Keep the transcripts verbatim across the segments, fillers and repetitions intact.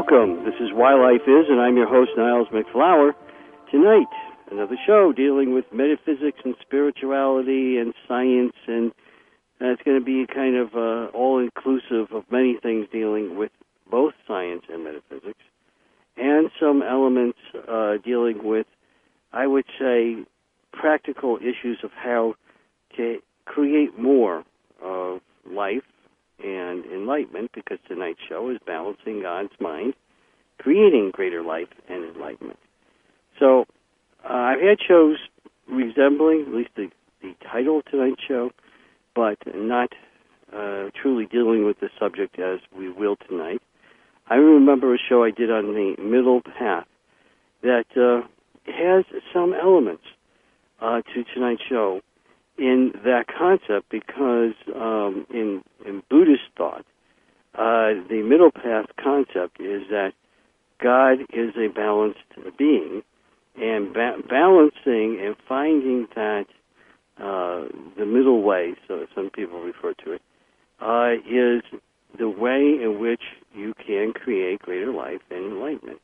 Welcome. This is Why Life Is, and I'm your host, Niles McFlower. Tonight, another show dealing with metaphysics and spirituality and science, and uh, it's going to be kind of uh, all-inclusive of many things dealing with both science and metaphysics, and some elements uh, dealing with, I would say, practical issues of how to create more of life and enlightenment, because tonight's show is balancing God's mind, creating greater life and enlightenment. So uh, I've had shows resembling, at least the, the title of tonight's show, but not uh, truly dealing with the subject as we will tonight. I remember a show I did on the middle path that uh, has some elements uh, to tonight's show in that concept, because um, in, in Buddhist thought, uh, the middle path concept is that God is a balanced being, and ba- balancing and finding that uh, the middle way, so some people refer to it, uh, is the way in which you can create greater life and enlightenment.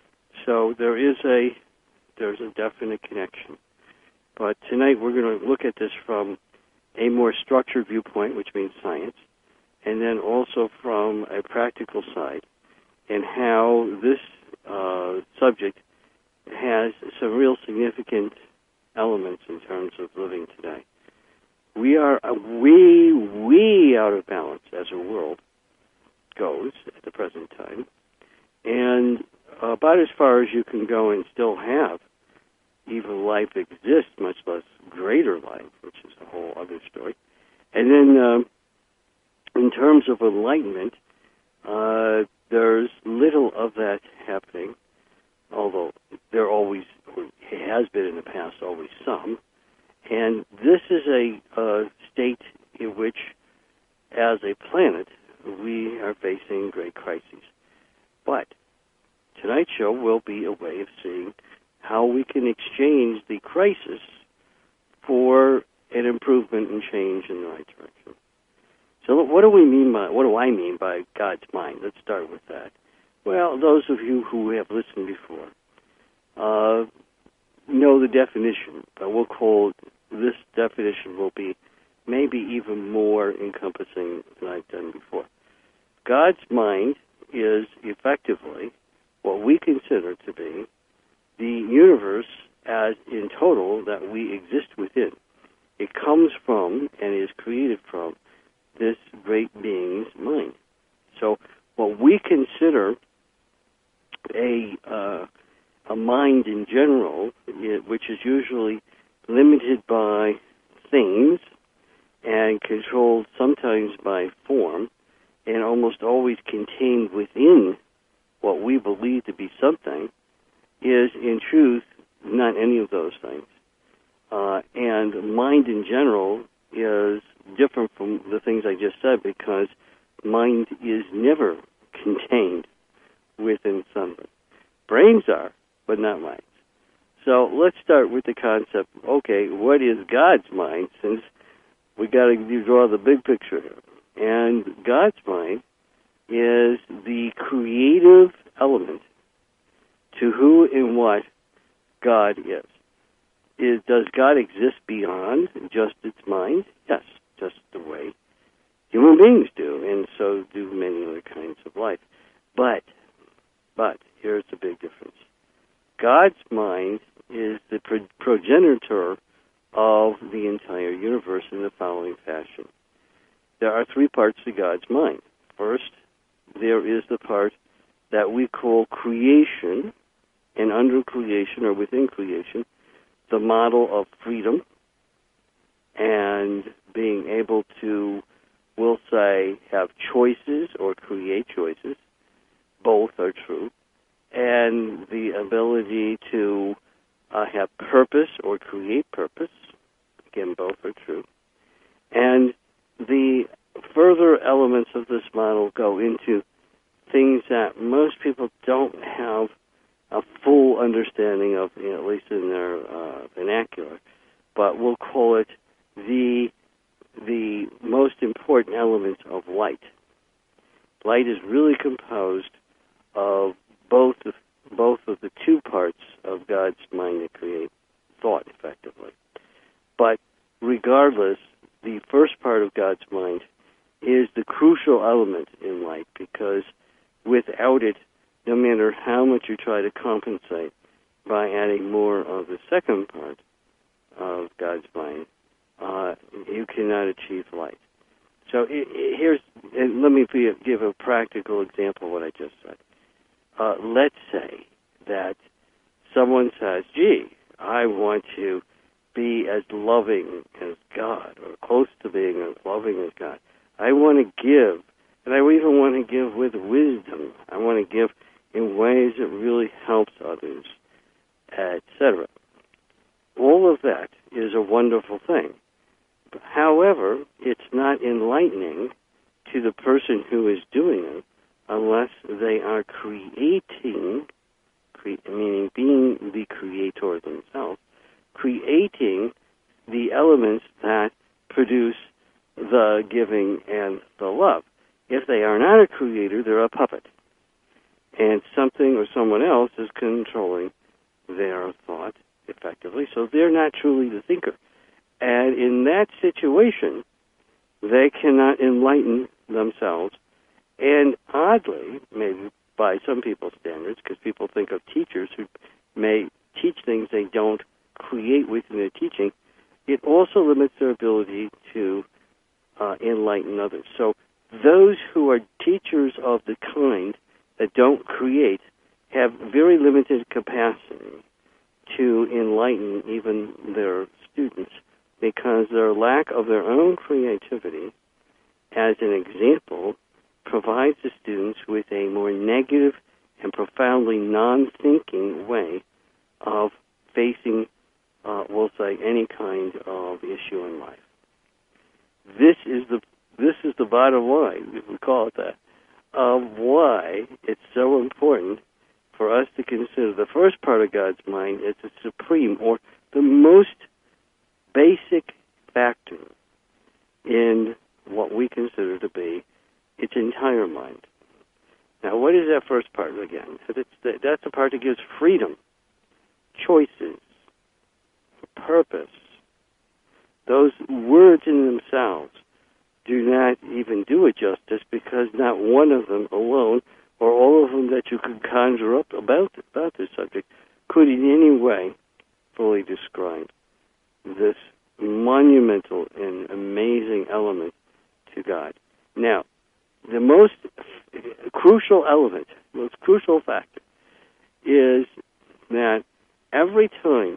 So there is a there's a definite connection. But tonight we're going to look at this from a more structured viewpoint, which means science, and then also from a practical side, and how this uh, subject has some real significant elements in terms of living today. We are way, way out of balance as a world goes at the present time, and about as far as you can go and still have even life exists, much less greater life, which is a whole other story. And then um, in terms of enlightenment, uh, there's little of that happening, although there always, it has been in the past, always some. And this is a uh, state in which, as a planet, we are facing great crises. But tonight's show will be a way of seeing how we can exchange the crisis for an improvement and change in the right direction. So what do we mean by, what do I mean by God's mind? Let's start with that. Well, those of you who have listened before uh, know the definition, but we'll call this definition will be maybe even more encompassing than I've done before. God's mind is effectively what we consider to be the universe as in total that we exist within. It comes from and is created from this great being's mind. So what we consider a uh, a mind in general, which is usually limited by things and controlled sometimes by form, and almost always contained within what we believe to be something, is in truth not any of those things. Uh, and mind in general is different from the things I just said, because mind is never contained within something. Brains are, but not minds. So let's start with the concept, okay, what is God's mind, since we got to draw the big picture here. And God's mind is the creative element to who and what God is. is. Does God exist beyond just its mind? Yes, just the way human beings do, and so do many other kinds of life. But, but, here's the big difference. God's mind is the pro- progenitor of the entire universe in the following fashion. There are three parts to God's mind. First, there is the part that we call creation, and under creation or within creation, the model of freedom and being able to, we'll say, have choices or create choices. Both are true. And the ability to uh, have purpose or create purpose. Again, both are true. And the further elements of this model go into things that most people don't have a full understanding of, you know, at least in their uh, vernacular, but we'll call it the the most important elements of light. Light is really composed of both of, both of the two parts of God's mind that create thought effectively. But regardless, the first part of God's mind is the crucial element in life, because without it, no matter how much you try to compensate by adding more of the second part of God's mind, uh, you cannot achieve light. So it, it, here's, and let me be, give a practical example of what I just said. Uh, let's say that someone says, gee, I want to be as loving as God, or close to being as loving as God. I want to give, and I even want to give with wisdom. I want to give in ways that really helps others, et cetera. All of that is a wonderful thing. However, it's not enlightening to the person who is doing it unless they are creating, cre- meaning being the creator themselves, creating the elements that produce the giving and the love. If they are not a creator, they're a puppet. And something or someone else is controlling their thought effectively, so they're not truly the thinker. And in that situation, they cannot enlighten themselves. And oddly, maybe by some people's standards, because people think of teachers who may teach things they don't create within their teaching, it also limits their ability to uh, enlighten others. So those who are teachers of the kind that don't create have very limited capacity to enlighten even their students, because their lack of their own creativity, as an example, provides the students with a more negative and profoundly non-thinking way of facing, uh, we'll say, any kind of issue in life. This is the this is the bottom line, if we call it that, of why it's so important for us to consider the first part of God's mind as the supreme, or the most basic factor in what we consider to be its entire mind. Now, what is that first part again? It's the, that's the part that gives freedom, choices, purpose. Those words in themselves do not even do it justice, because not one of them alone, or all of them that you could conjure up about, about this subject, could in any way fully describe this monumental and amazing element to God. Now, the most crucial element, most crucial factor, is that every time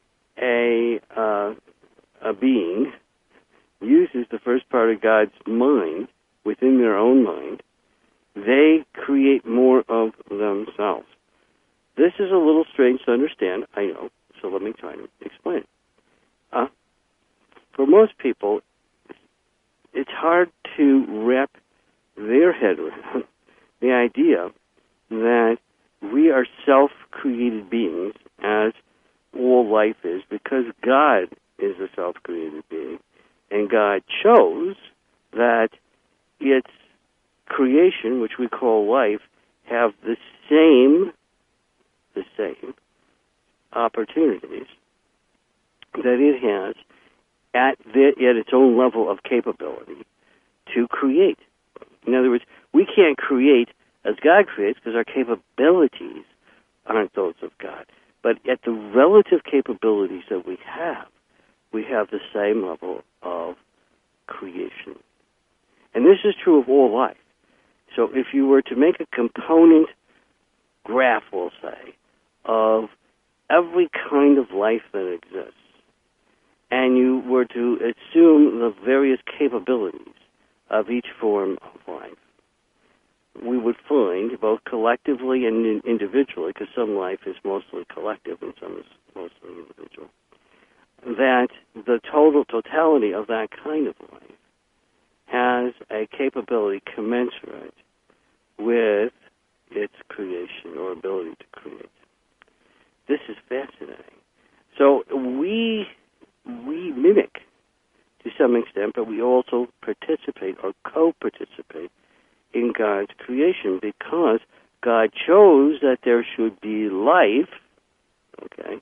a uh, a being uses the first part of God's mind within their own mind, they create more of themselves. This is a little strange to understand, I know, so let me try to explain it. Uh, for most people, it's hard to wrap their head around the idea that we are self-created beings, as all life is, because God is a self-created being, and God chose that its creation, which we call life, have the same, the same opportunities that it has at, the, at its own level of capability to create. In other words, we can't create as God creates because our capabilities aren't those of God. But at the relative capabilities that we have, we have the same level of creation. And this is true of all life. So if you were to make a component graph, we'll say, of every kind of life that exists, and you were to assume the various capabilities of each form of life, we would find, both collectively and individually, because some life is mostly collective and some is mostly individual, that the total totality of that kind of life has a capability commensurate with its creation or ability to create. This is fascinating. So we we mimic to some extent, but we also participate or co-participate in God's creation, because God chose that there should be life, okay,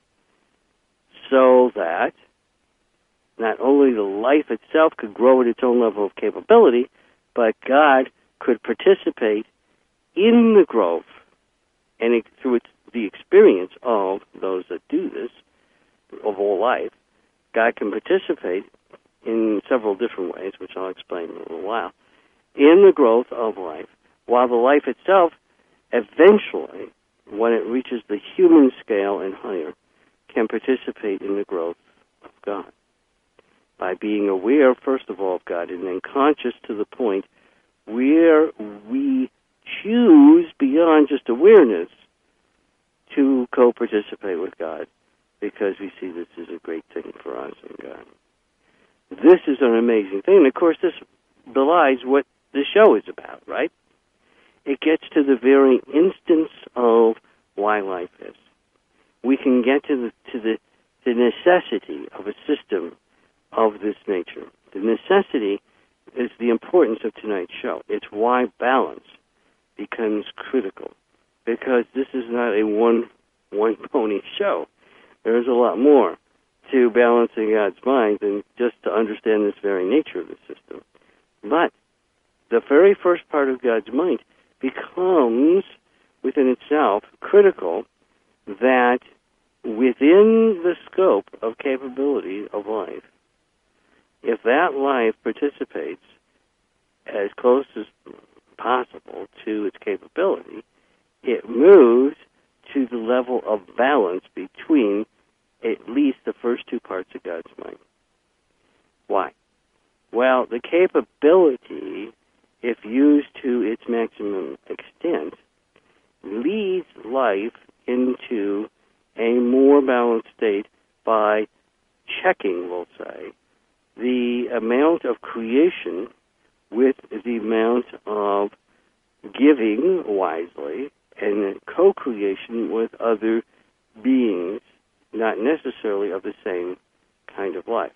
so that not only the life itself could grow at its own level of capability, but God could participate in the growth and it, through its, the experience of those that do this, of all life. God can participate in several different ways, which I'll explain in a little while, in the growth of life, while the life itself, eventually, when it reaches the human scale and higher, can participate in the growth of God by being aware, first of all, of God, and then conscious to the point where we choose, beyond just awareness, to co-participate with God, because we see this is a great thing for us and God. This is an amazing thing. And of course, this belies what the show is about, right? It gets to the very instance of why life is. We can get to the to the, the necessity of a system of this nature. The necessity is the importance of tonight's show. It's why balance becomes critical, because this is not a one one pony show. There is a lot more to balancing God's mind than just to understand this very nature of the system. But the very first part of God's mind becomes, within itself, critical that within the scope of capability of life, if that life participates as close as possible to its capability, it moves to the level of balance between at least the first two parts of God's mind. Why? Well, the capability, if used to its maximum extent, leads life into a more balanced state by checking, we'll say, the amount of creation with the amount of giving wisely and co-creation with other beings, not necessarily of the same kind of life.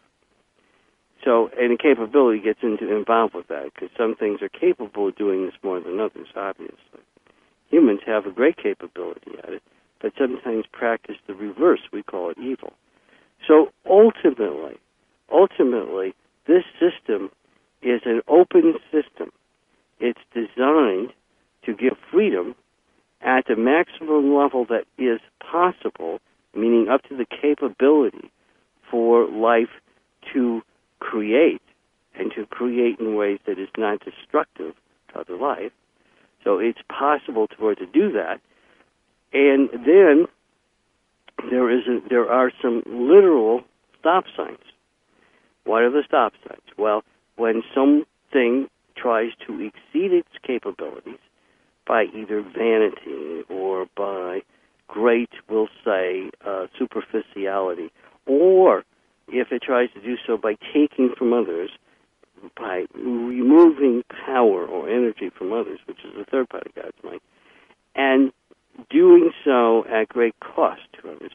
So, and capability gets into involved with that, because some things are capable of doing this more than others, obviously. Humans have a great capability at it, but sometimes practice the reverse. We call it evil. So ultimately, ultimately, this system is an open system. It's designed to give freedom at the maximum level that is possible, meaning up to the capability for life to create, and to create in ways that is not destructive to other life. So it's possible for it to do that. And then there is a, there are some literal stop signs. What are the stop signs? Well, when something tries to exceed its capabilities by either vanity or by great, we'll say, uh, superficiality, or if it tries to do so by taking from others, by removing power or energy from others, which is the third part of God's mind, and doing so at great cost to others,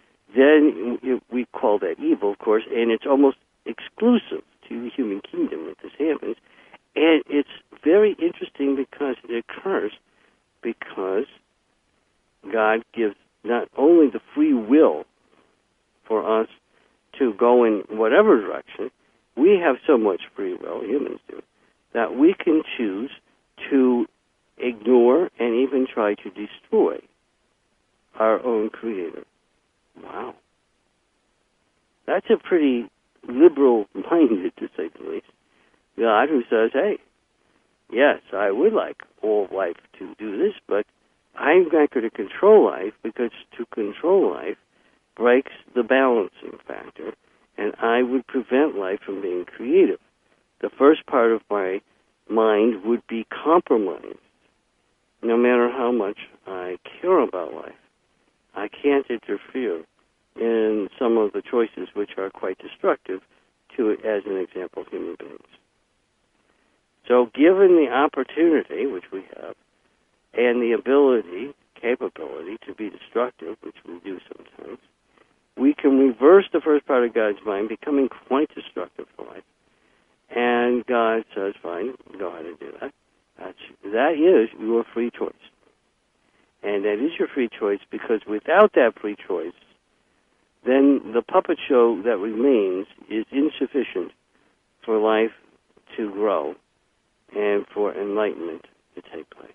then we call that evil, of course, and it's almost exclusive to the human kingdom that this happens. And it's very interesting because it occurs because God gives not only the free will for us to go in whatever direction, we have so much free will, humans do, that we can choose to ignore and even try to destroy our own Creator. Wow. That's a pretty liberal-minded, to say the least, God who says, hey, yes, I would like all life to do this, but I'm not going to control life, because to control life breaks the balancing factor, and I would prevent life from being creative. The first part of my mind would be compromised, no matter how much I care about life. I can't interfere in some of the choices which are quite destructive to, as an example, human beings. So given the opportunity, which we have, and the ability, capability to be destructive, which we do sometimes, we can reverse the first part of God's mind, becoming quite destructive for life. And God says, fine, go ahead and do that. That's, that is your free choice. And that is your free choice, because without that free choice, then the puppet show that remains is insufficient for life to grow and for enlightenment to take place.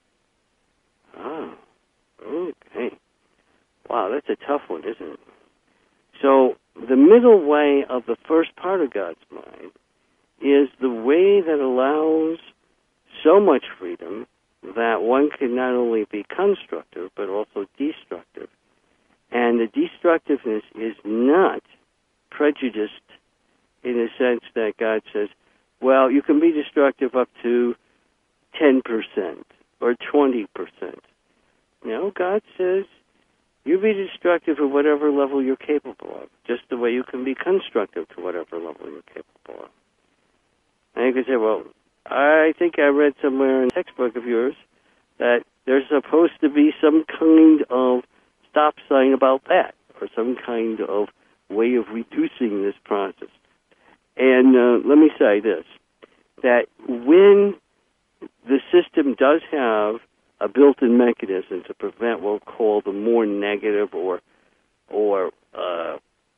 Oh, okay. Wow, that's a tough one, isn't it? So the middle way of the first part of God's mind is the way that allows so much freedom that one can not only be constructive but also destructive. And the destructiveness is not prejudiced in the sense that God says, well, you can be destructive up to ten percent or twenty percent. No, God says you be destructive at whatever level you're capable of, just the way you can be constructive to whatever level you're capable of. And you can say, well, I think I read somewhere in a textbook of yours that there's supposed to be some kind of stop sign about that, or some kind of way of reducing this process. And uh, let me say this, that when the system does have a built-in mechanism to prevent what we'll call the more negative or or uh,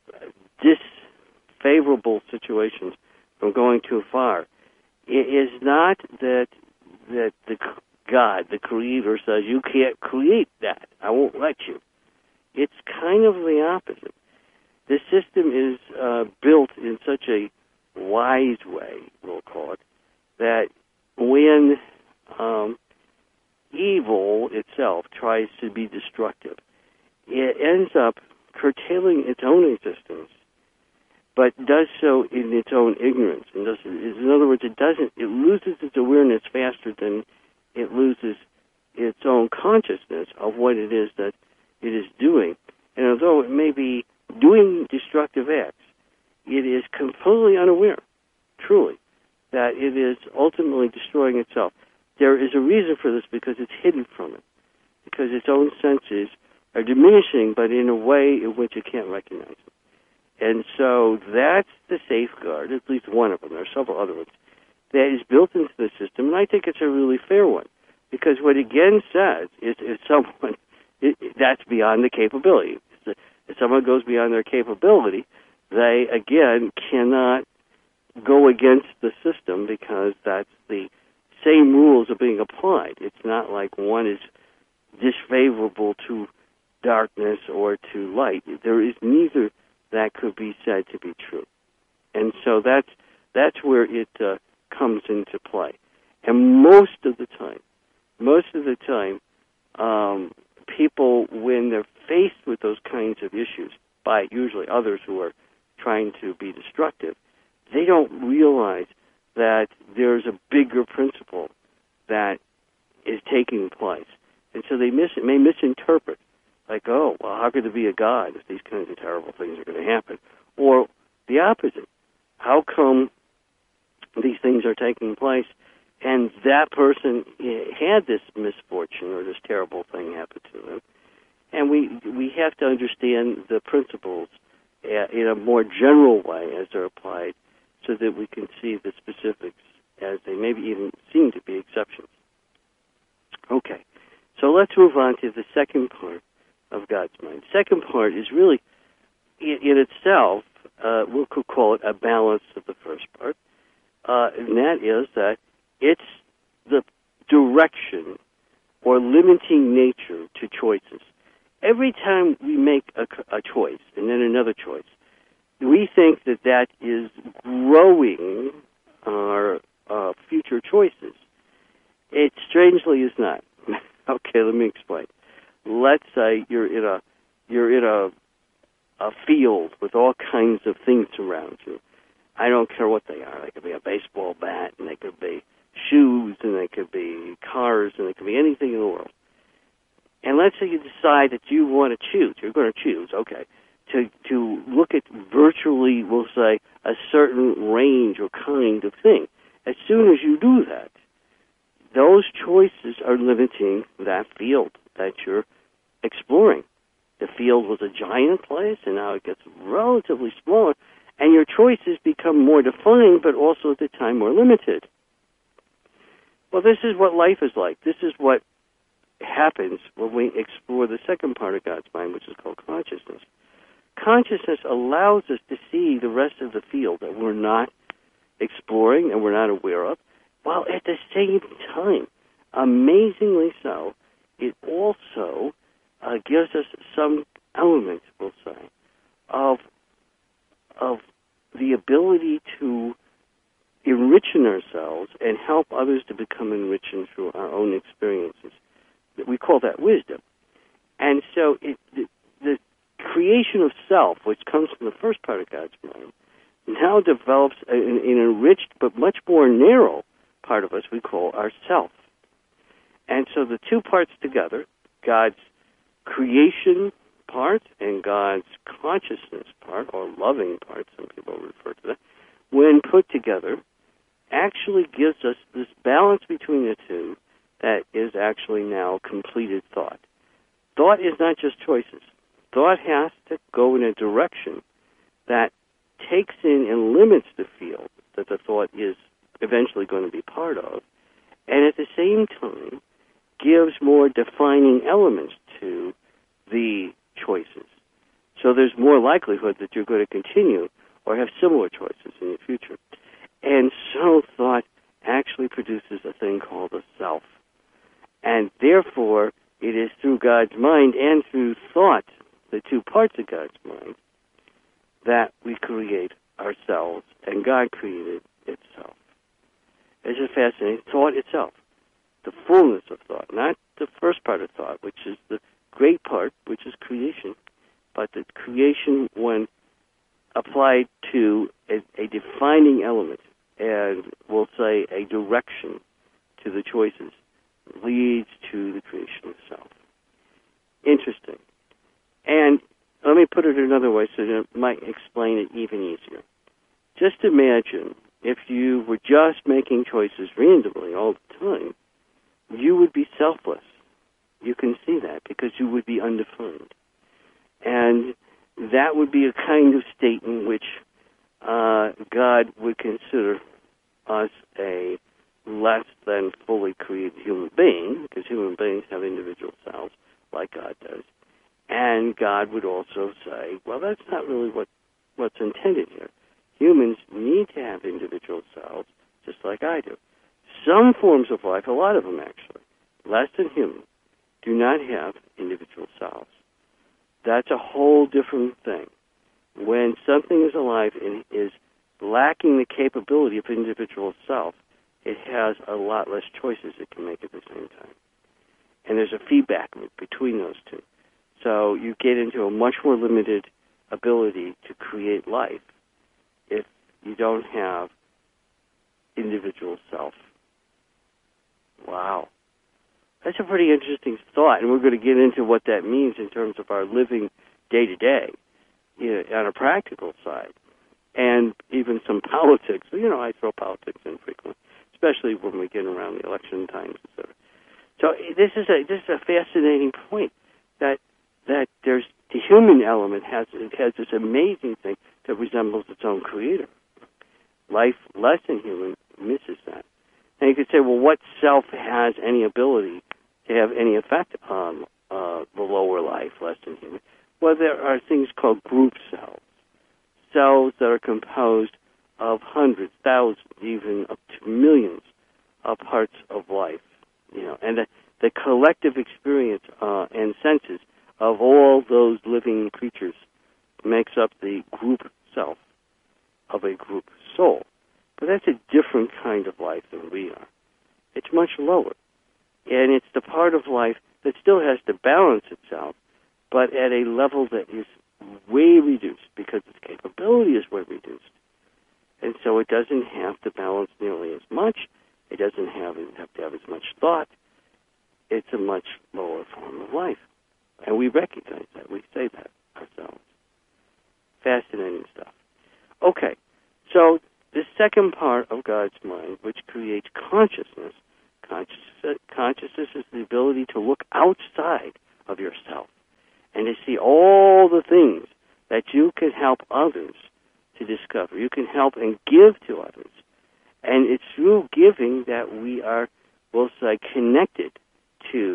disfavorable situations from going too far, it is not that that the God, the Creator, says you can't create that. I won't let you. It's kind of the opposite. The system is uh, built in such a wise way, we'll call it, that when um, evil itself tries to be destructive, it ends up curtailing its own existence, but does so in its own ignorance. And does, in other words, it doesn't. It loses its awareness faster than it loses its own consciousness of what it is that it is doing. And although it may be doing destructive acts, it is completely unaware, truly, that it is ultimately destroying itself. There is a reason for this, because it's hidden from it, because its own senses are diminishing, but in a way in which it can't recognize it. And so that's the safeguard, at least one of them. There are several other ones, that is built into the system, and I think it's a really fair one, because what it again says is if someone, it, that's beyond the capability. If someone goes beyond their capability, they, again, cannot go against the system, because that's the same rules are being applied. It's not like one is disfavorable to darkness or to light. There is neither that could be said to be true. And so that's that's where it uh, comes into play. And most of the time, most of the time, um, people, when they're faced with those kinds of issues by usually others who are trying to be destructive, they don't realize that there's a bigger principle that is taking place. And so they mis- may misinterpret, like, oh, well, how could there be a God if these kinds of terrible things are going to happen? Or the opposite. How come these things are taking place and that person had this misfortune or this terrible thing happen to them? And we we have to understand the principles in a more general way as they're applied, so that we can see the specifics as they maybe even seem to be exceptions. Okay, so let's move on to the second part of God's mind. Second part is really, in, in itself, uh, we could call it a balance of the first part, uh, and that is that it's the direction or limiting nature to choices. Every time we make a, a choice and then another choice, we think that that is growing our uh, future choices. It strangely is not. Okay, let me explain. Let's say you're in a you're in a a field with all kinds of things around you. I don't care what they are. They could be a baseball bat, and they could be shoes, and they could be cars, and they could be anything in the world. And let's say you decide that you want to choose. You're going to choose, okay, to to look at virtually, we'll say, a certain range or kind of thing. As soon as you do that, those choices are limiting that field that you're exploring. The field was a giant place, and now it gets relatively smaller, and your choices become more defined, but also at the time more limited. Well, this is what life is like. This is what happens when we explore the second part of God's mind, which is called consciousness. Consciousness allows us to see the rest of the field that we're not exploring and we're not aware of, while at the same time, amazingly so, it also uh, gives us some element, we'll say, of of the ability to enrich in ourselves and help others to become enriched through our own experiences. We call that wisdom. And so it, the, the creation of self, which comes from the first part of God's mind, now develops an, an enriched but much more narrow part of us we call ourself. And so the two parts together, God's creation part and God's consciousness part, or loving part, some people refer to that, when put together, actually gives us this balance between the two that is actually now completed thought. Thought is not just choices. Thought has to go in a direction that takes in and limits the field that the thought is eventually going to be part of, and at the same time gives more defining elements to the choices. So there's more likelihood that you're going to continue or have similar choices in the future. And so thought actually produces a thing called a self. And therefore, it is through God's mind and through thought, the two parts of God's mind, that we create ourselves, and God created itself. It's just fascinating. Thought itself, the fullness of thought, not the first part of thought, which is the great part, which is creation, but the creation when applied to a, a defining element, and we'll say a direction to the choices, leads to the creation of self. Interesting. And let me put it another way so that it might explain it even easier. Just imagine if you were just making choices randomly all the time, you would be selfless. You can see that because you would be undefined. And that would be a kind of state in which uh, God would consider us a less than fully created human being, because human beings have individual selves like God does. And God would also say, well, that's not really what, what's intended here. Humans need to have individual selves, just like I do. Some forms of life, a lot of them actually, less than human, do not have individual selves. That's a whole different thing. When something is alive and is lacking the capability of individual self, it has a lot less choices it can make at the same time. And there's a feedback between those two. So you get into a much more limited ability to create life if you don't have individual self. Wow. That's a pretty interesting thought, and we're going to get into what that means in terms of our living day-to-day, you know, on a practical side, and even some politics. You know, I throw politics in frequently, especially when we get around the election times, et cetera. So this is a this is a fascinating point that that there's the human element has it has this amazing thing that resembles its own creator. Life less than human misses that. And you could say, well, what self has any ability to have any effect on uh, the lower life, less than human? Well, there are things called group cells, cells that are composed of hundreds, thousands, even up to millions of parts of life, you know, and the, the collective experience uh, and senses of all those living creatures makes up the group self of a group soul. But that's a different kind of life than we are. It's much lower. And it's the part of life that still has to balance itself, but at a level that is way reduced because its capability is way reduced. And so it doesn't have to balance nearly as much. It doesn't have, have to have as much thought. It's a much lower form of life. And we recognize that. We say that ourselves. Fascinating stuff. Okay, so the second part of God's mind, which creates consciousness, consciousness, consciousness is the ability to look outside of yourself and to see all the things that you can help others to discover. You can help and give to others. And it's through giving that we are, we'll say, connected to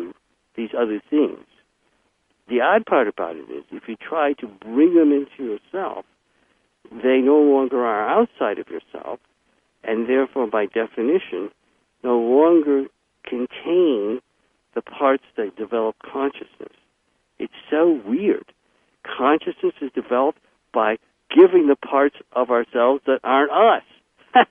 these other things. The odd part about it is if you try to bring them into yourself, they no longer are outside of yourself, and therefore, by definition, no longer contain the parts that develop consciousness. It's so weird. Consciousness is developed by giving the parts of ourselves that aren't us.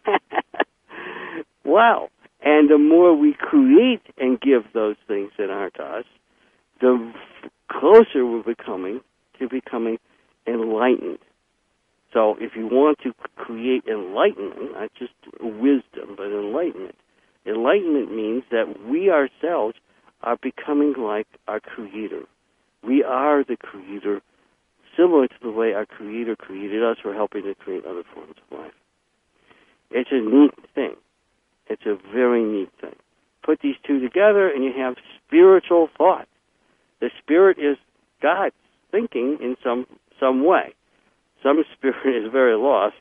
Wow. And the more we create and give those things that aren't us, the closer we're becoming to becoming enlightened. So if you want to create enlightenment, not just wisdom, but enlightenment, enlightenment means that we ourselves are becoming like our Creator. We are the Creator, similar to the way our Creator created us. We're helping to create other forms of life. It's a neat thing. It's a very neat thing. Put these two together and you have spiritual thought. The spirit is God's thinking in some some way. Some spirit is very lost.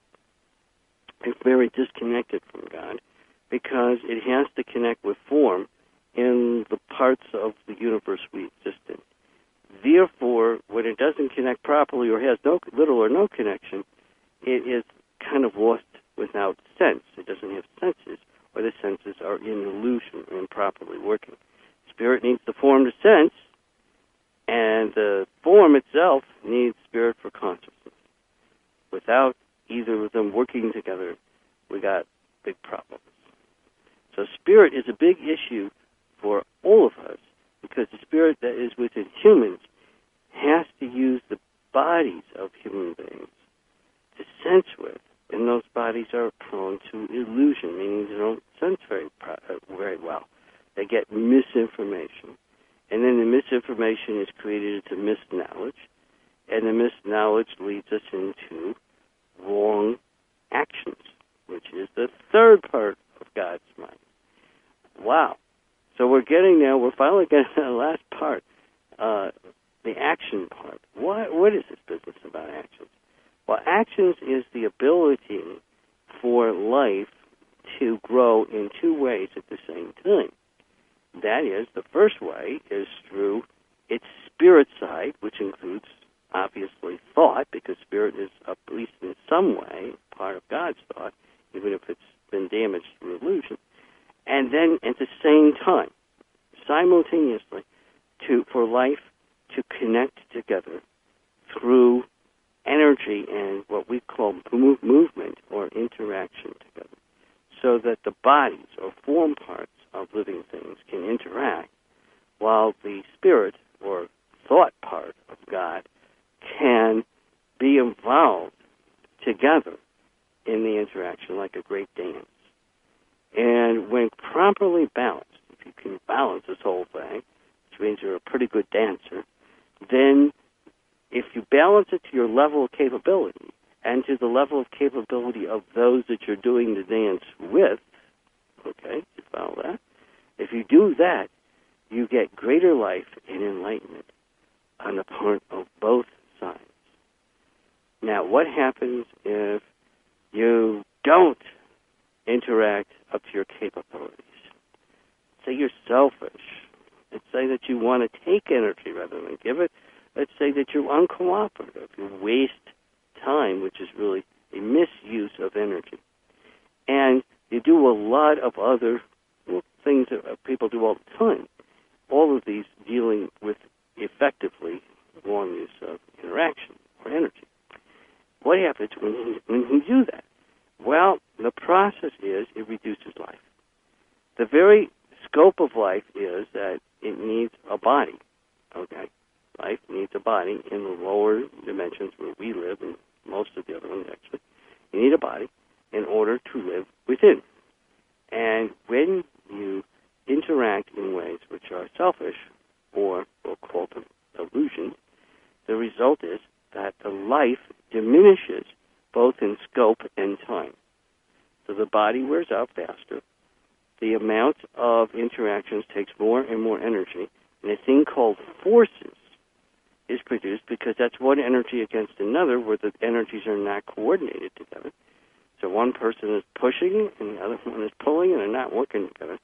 It's very disconnected from God because it has to connect with form in the parts of the universe we exist in. Therefore, when it doesn't connect properly or has no little or no connection, it is kind of lost without sense. It doesn't have senses, or the senses are in illusion or improperly working. Spirit needs the form to sense, and the form itself needs spirit for consciousness. Without either of them working together, we got big problems. So spirit is a big issue for all of us because the spirit that is within humans has to use the bodies of human beings to sense with, and those bodies are prone to illusion, meaning they don't sense very, very well. They get misinformation. And then the misinformation is created into misknowledge, and the misknowledge leads us into wrong actions, which is the third part of God's mind. Wow. So we're getting now, we're finally getting to the last part, uh, the action part. What, what is this business about actions? Well, actions is the ability for life to grow in two ways at the same time. That is, the first way is through its spirit side, which includes, obviously, thought, because spirit is, at least in some way, part of God's thought, even if it's been damaged through illusion. And then, at the same time, simultaneously, to for life to connect together through energy and what we call move, movement or interaction together, so that the bodies or form parts of living things can interact, while the spirit or thought part of God can be involved together in the interaction like a great dance. And when properly balanced, if you can balance this whole thing, which means you're a pretty good dancer, then if you balance it to your level of capability and to the level of capability of those that you're doing the dance with, okay, you follow that? If you do that, you get greater life and enlightenment on the part of both sides. Now, what happens if you don't interact up to your capabilities? Say you're selfish. Let's say that you want to take energy rather than give it. Let's say that you're uncooperative. You waste time, which is really a misuse of energy. And you do a lot of other well, things that people do all the time. All of these dealing with effectively wrong use of interaction or energy. What happens when you, when you do that? Well, the process is it reduces life. The very scope of life is that it needs a body, okay? Life needs a body in the lower dimensions where we live, and most of the other ones actually. You need a body in order to live within. And when you interact in ways which are selfish, or we'll call them illusions, the result is that the life diminishes both in scope and time. So the body wears out faster. The amount of interactions takes more and more energy, and a thing called forces is produced because that's one energy against another where the energies are not coordinated together. So one person is pushing and the other one is pulling and they're not working together.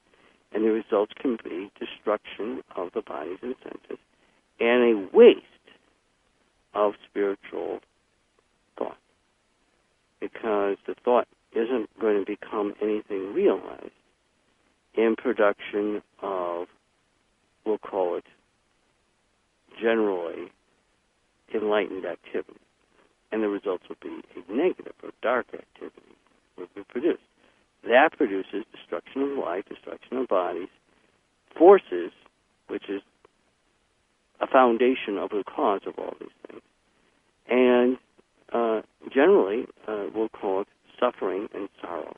And the results can be destruction of the bodies and senses and a waste of spiritual thought. Because the thought isn't going to become anything realized in production of, we'll call it, generally enlightened activity. And the results will be a negative or dark activity will be produced. That produces destruction of life, destruction of bodies, forces, which is a foundation of the cause of all these things. And uh, generally, uh, we'll call it suffering and sorrow.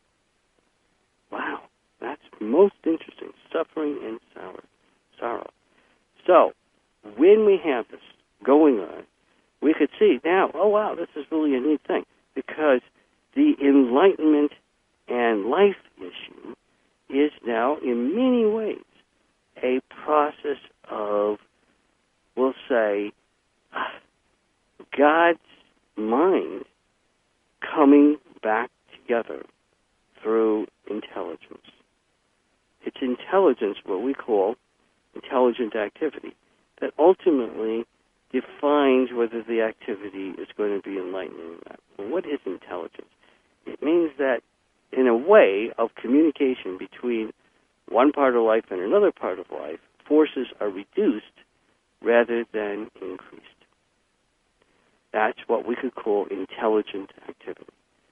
Wow, that's most interesting, suffering and sorrow. sorrow. So, when we have this going on, we could see now, oh wow, this is really a neat thing, because the enlightenment and life issue is now, in many ways, a process of, we'll say, God's mind coming back together through intelligence. It's intelligence, what we call intelligent activity, that ultimately defines whether the activity is going to be enlightening or not. Well, what is intelligence? It means that in a way of communication between one part of life and another part of life, forces are reduced rather than increased. That's what we could call intelligent activity.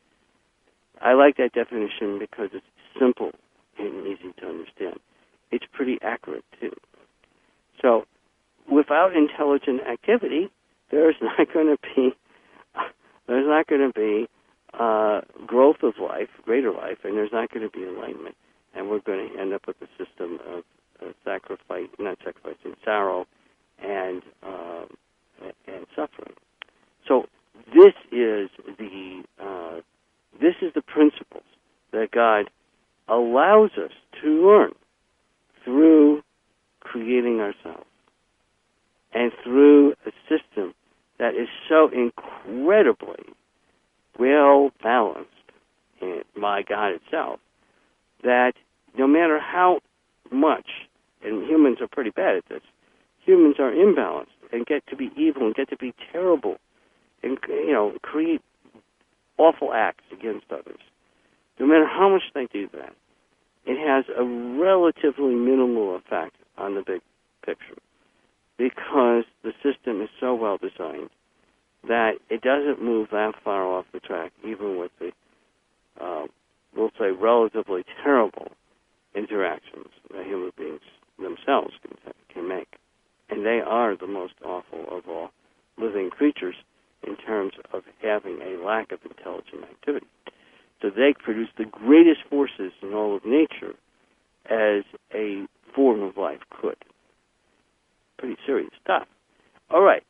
I like that definition because it's simple and easy to understand. It's pretty accurate, too. So, without intelligent activity, there's not going to be there's not going to be uh, growth of life, greater life, and there's not going to be enlightenment. And we're going to end up with a system of uh, sacrifice, not sacrificing, sorrow, and uh, and suffering. So this is the uh, this is the principles that God allows us to learn through creating ourselves and through a system that is so incredibly well balanced in my God itself that no matter how much, and humans are pretty bad at this, humans are imbalanced and get to be evil and get to be terrible and, you know, create awful acts against others. No matter how much they do that, it has a relatively minimal effect on the big picture because the system is so well designed that it doesn't move that far off the track, even with the, uh, we'll say, relatively terrible interactions that human beings themselves can, can make. And they are the most awful of all living creatures in terms of having a lack of intelligent activity. So they produce the greatest forces in all of nature as a form of life could. Pretty serious stuff. All right.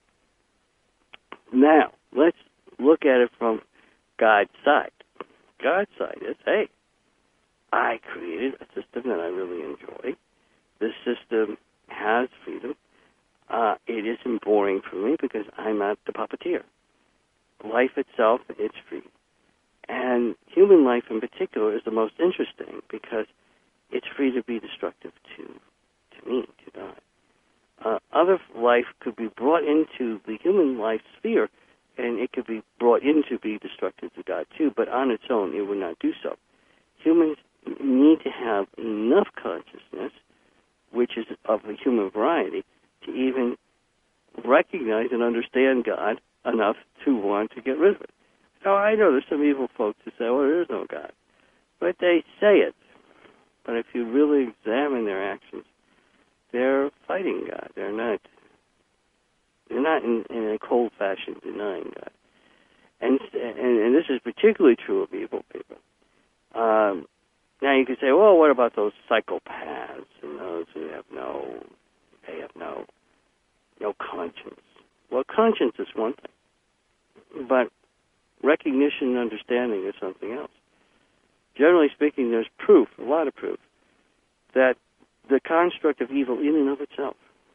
Now, let's look at it from God's side. God's side is, hey, I created a system that I really enjoy. This system has freedom. Uh, it isn't boring for me because I'm not the puppeteer. Life itself is free. And human life in particular is the most interesting because it's free to be destructive to, to me, to God. Uh, other life could be brought into the human life sphere, and it could be brought in to be destructive to God too, but on its own it would not do so. Humans need to have enough consciousness, which is of the human variety, to even recognize and understand God enough to want to get rid of it. Now, I know there's some evil folks who say, well, there is no God. But they say it. But if you really examine their actions, they're fighting God. They're not they're not in, in a cold fashion denying God. And, and and this is particularly true of evil people. Um, now you could say, well, what about those psychopaths and those who have no, they have no, no conscience? Well, conscience is one thing, but recognition and understanding is something else. Generally speaking, there's proof, a lot of proof, that the construct of evil in and of itself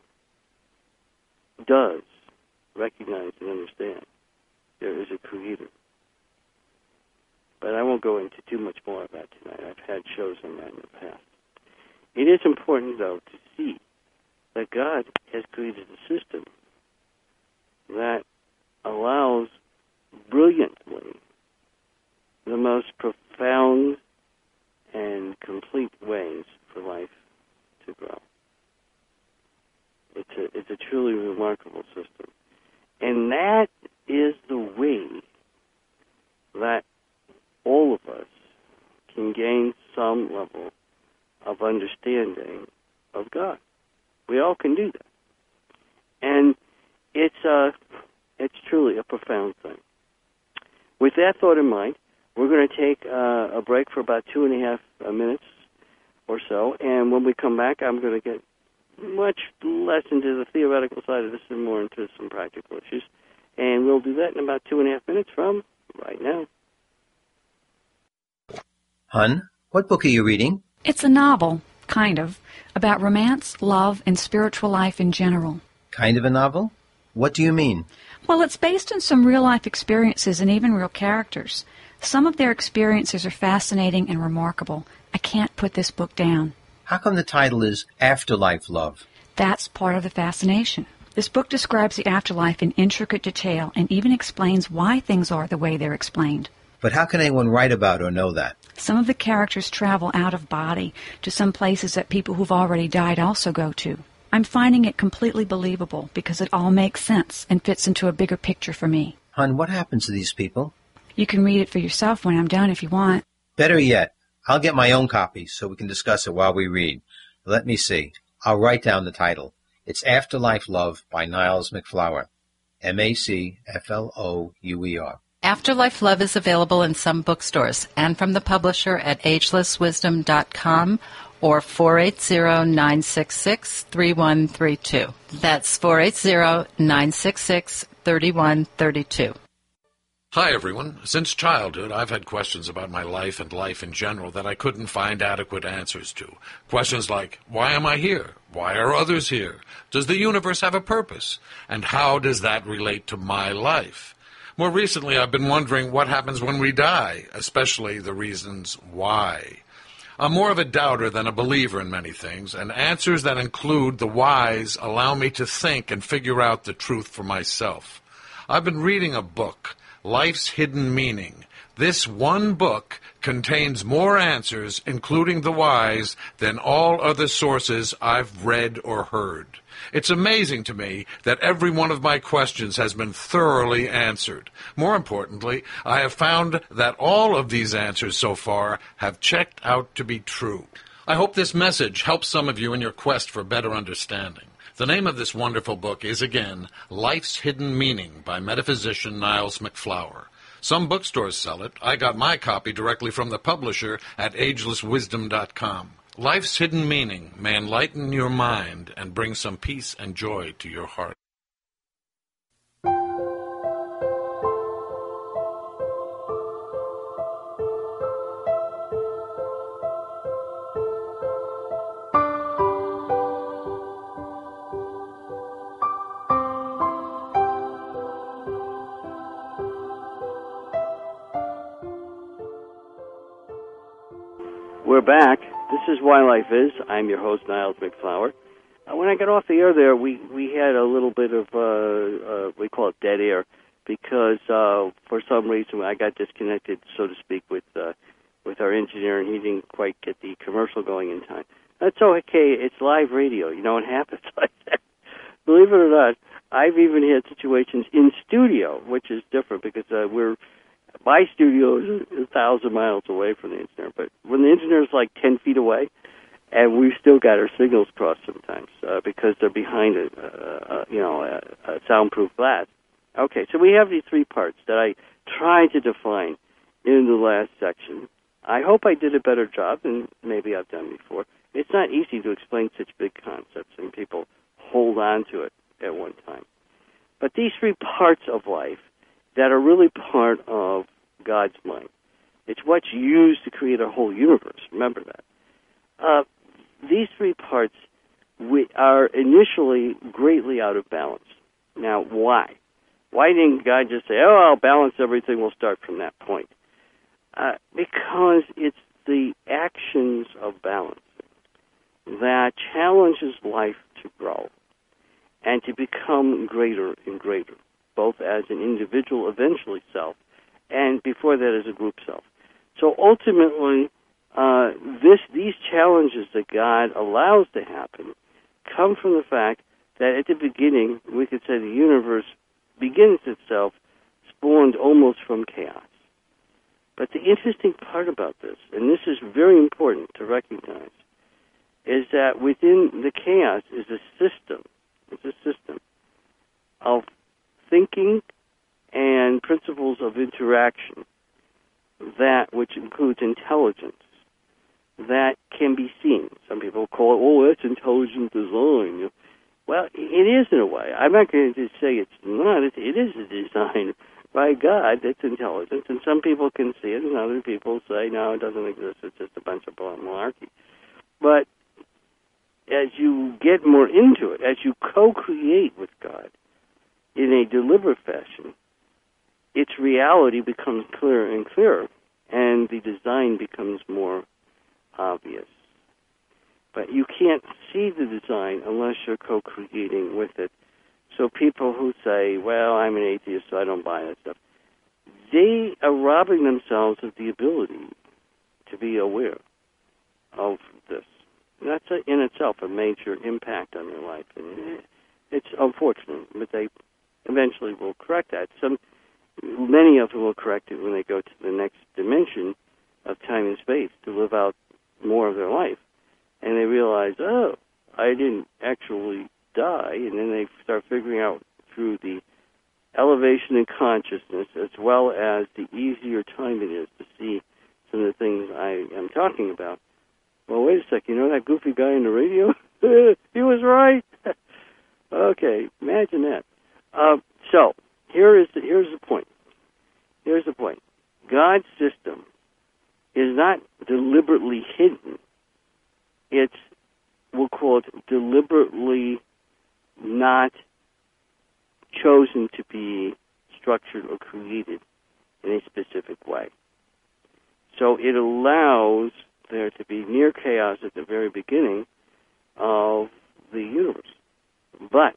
does recognize and understand there is a creator. But I won't go into too much more of that tonight. I've had shows on that in the past. It is important, though, to see that God has created a system that allows brilliantly the most profound and complete ways for life to grow. It's a, it's a truly remarkable system. And that is the way that all of us can gain some level of understanding of God. We all can do that. And it's uh, it's truly a profound thing. With that thought in mind, we're going to take uh, a break for about two and a half uh, minutes or so, and when we come back, I'm going to get much less into the theoretical side of this and more into some practical issues, and we'll do that in about two and a half minutes from right now. Hun, what book are you reading? It's a novel, kind of, about romance, love, and spiritual life in general. Kind of a novel? What do you mean? Well, it's based on some real-life experiences and even real characters. Some of their experiences are fascinating and remarkable. I can't put this book down. How come the title is Afterlife Love? That's part of the fascination. This book describes the afterlife in intricate detail and even explains why things are the way they're explained. But how can anyone write about or know that? Some of the characters travel out of body to some places that people who've already died also go to. I'm finding it completely believable because it all makes sense and fits into a bigger picture for me. Hun, what happens to these people? You can read it for yourself when I'm done if you want. Better yet, I'll get my own copy so we can discuss it while we read. Let me see. I'll write down the title. It's Afterlife Love by Niles MacFlouer. M A C F L O U E R. Afterlife Love is available in some bookstores and from the publisher at ageless wisdom dot com or four eight zero, nine six six, three one three two. That's four eight zero, nine six six, three one three two. Hi, everyone. Since childhood, I've had questions about my life and life in general that I couldn't find adequate answers to. Questions like, why am I here? Why are others here? Does the universe have a purpose? And how does that relate to my life? More recently, I've been wondering what happens when we die, especially the reasons why. I'm more of a doubter than a believer in many things, and answers that include the whys allow me to think and figure out the truth for myself. I've been reading a book, Life's Hidden Meaning. This one book contains more answers, including the whys, than all other sources I've read or heard. It's amazing to me that every one of my questions has been thoroughly answered. More importantly, I have found that all of these answers so far have checked out to be true. I hope this message helps some of you in your quest for better understanding. The name of this wonderful book is, again, Life's Hidden Meaning by metaphysician Niles MacFlouer. Some bookstores sell it. I got my copy directly from the publisher at ageless wisdom dot com. Life's hidden meaning may enlighten your mind and bring some peace and joy to your heart. We're back. This is Why Life Is. I'm your host, Niles MacFlouer. Uh, when I got off the air there, we, we had a little bit of, uh, uh, we call it dead air, because uh, for some reason I got disconnected, so to speak, with uh, with our engineer, and he didn't quite get the commercial going in time. That's okay. It's live radio. You know, it happens like that. Believe it or not, I've even had situations in studio, which is different because uh, we're my studio is a thousand miles away from the engineer, but when the engineer is like ten feet away, and we've still got our signals crossed sometimes uh, because they're behind a, uh, you know, a, a soundproof glass. Okay, so we have these three parts that I tried to define in the last section. I hope I did a better job than maybe I've done before. It's not easy to explain such big concepts, and people hold on to it at one time. But these three parts of life that are really part of God's mind. It's what's used to create our whole universe. Remember that. Uh, these three parts we are initially greatly out of balance. Now, why? Why didn't God just say, oh, I'll balance everything, we'll start from that point? Uh, because it's the actions of balancing that challenges life to grow and to become greater and greater, both as an individual, eventually self, and before that as a group self. So ultimately, uh, this these challenges that God allows to happen come from the fact that at the beginning, we could say the universe begins itself, spawned almost from chaos. But the interesting part about this, and this is very important to recognize, is that within the chaos is a system, it's a system of thinking and principles of interaction, that which includes intelligence, that can be seen. Some people call it, oh, that's intelligent design. Well, it is in a way. I'm not going to say it's not. It, it is a design by God that's intelligence, and some people can see it, and other people say, no, it doesn't exist. It's just a bunch of malarkey. But as you get more into it, as you co-create with God in a deliberate fashion, its reality becomes clearer and clearer, and the design becomes more obvious. But you can't see the design unless you're co-creating with it. So people who say, well, I'm an atheist, so I don't buy that stuff, they are robbing themselves of the ability to be aware of this. And that's a, in itself a major impact on their life. And it's unfortunate, but they eventually will correct that. Some, many of them will correct it when they go to the next dimension of time and space to live out more of their life. And they realize, oh, I didn't actually die. And then they start figuring out through the elevation in consciousness as well as the easier time it is to see some of the things I am talking about. Well, wait a sec, you know that goofy guy on the radio? He was right. Okay, imagine that. Uh, so, here is the, here's the point. Here's the point. God's system is not deliberately hidden. It's, we'll call it deliberately not chosen to be structured or created in a specific way. So it allows there to be near chaos at the very beginning of the universe. But,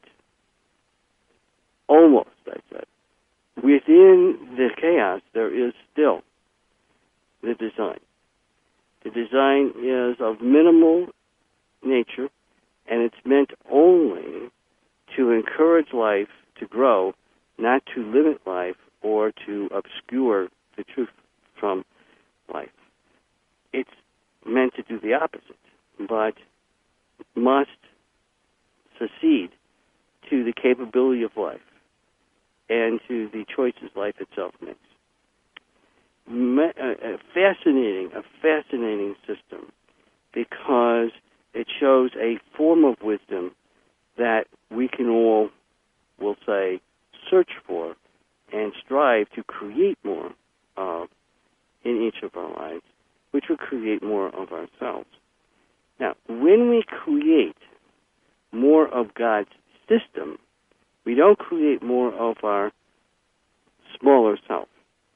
almost, I said, within the chaos there is still the design. The design is of minimal nature, and it's meant only to encourage life to grow, not to limit life or to obscure the truth from life. It's meant to do the opposite, but must succeed to the capability of life and to the choices life itself makes. A fascinating, a fascinating system, because it shows a form of wisdom that we can all, we'll say, search for and strive to create more of in each of our lives, which will create more of ourselves. Now, when we create more of God's system, we don't create more of our smaller self.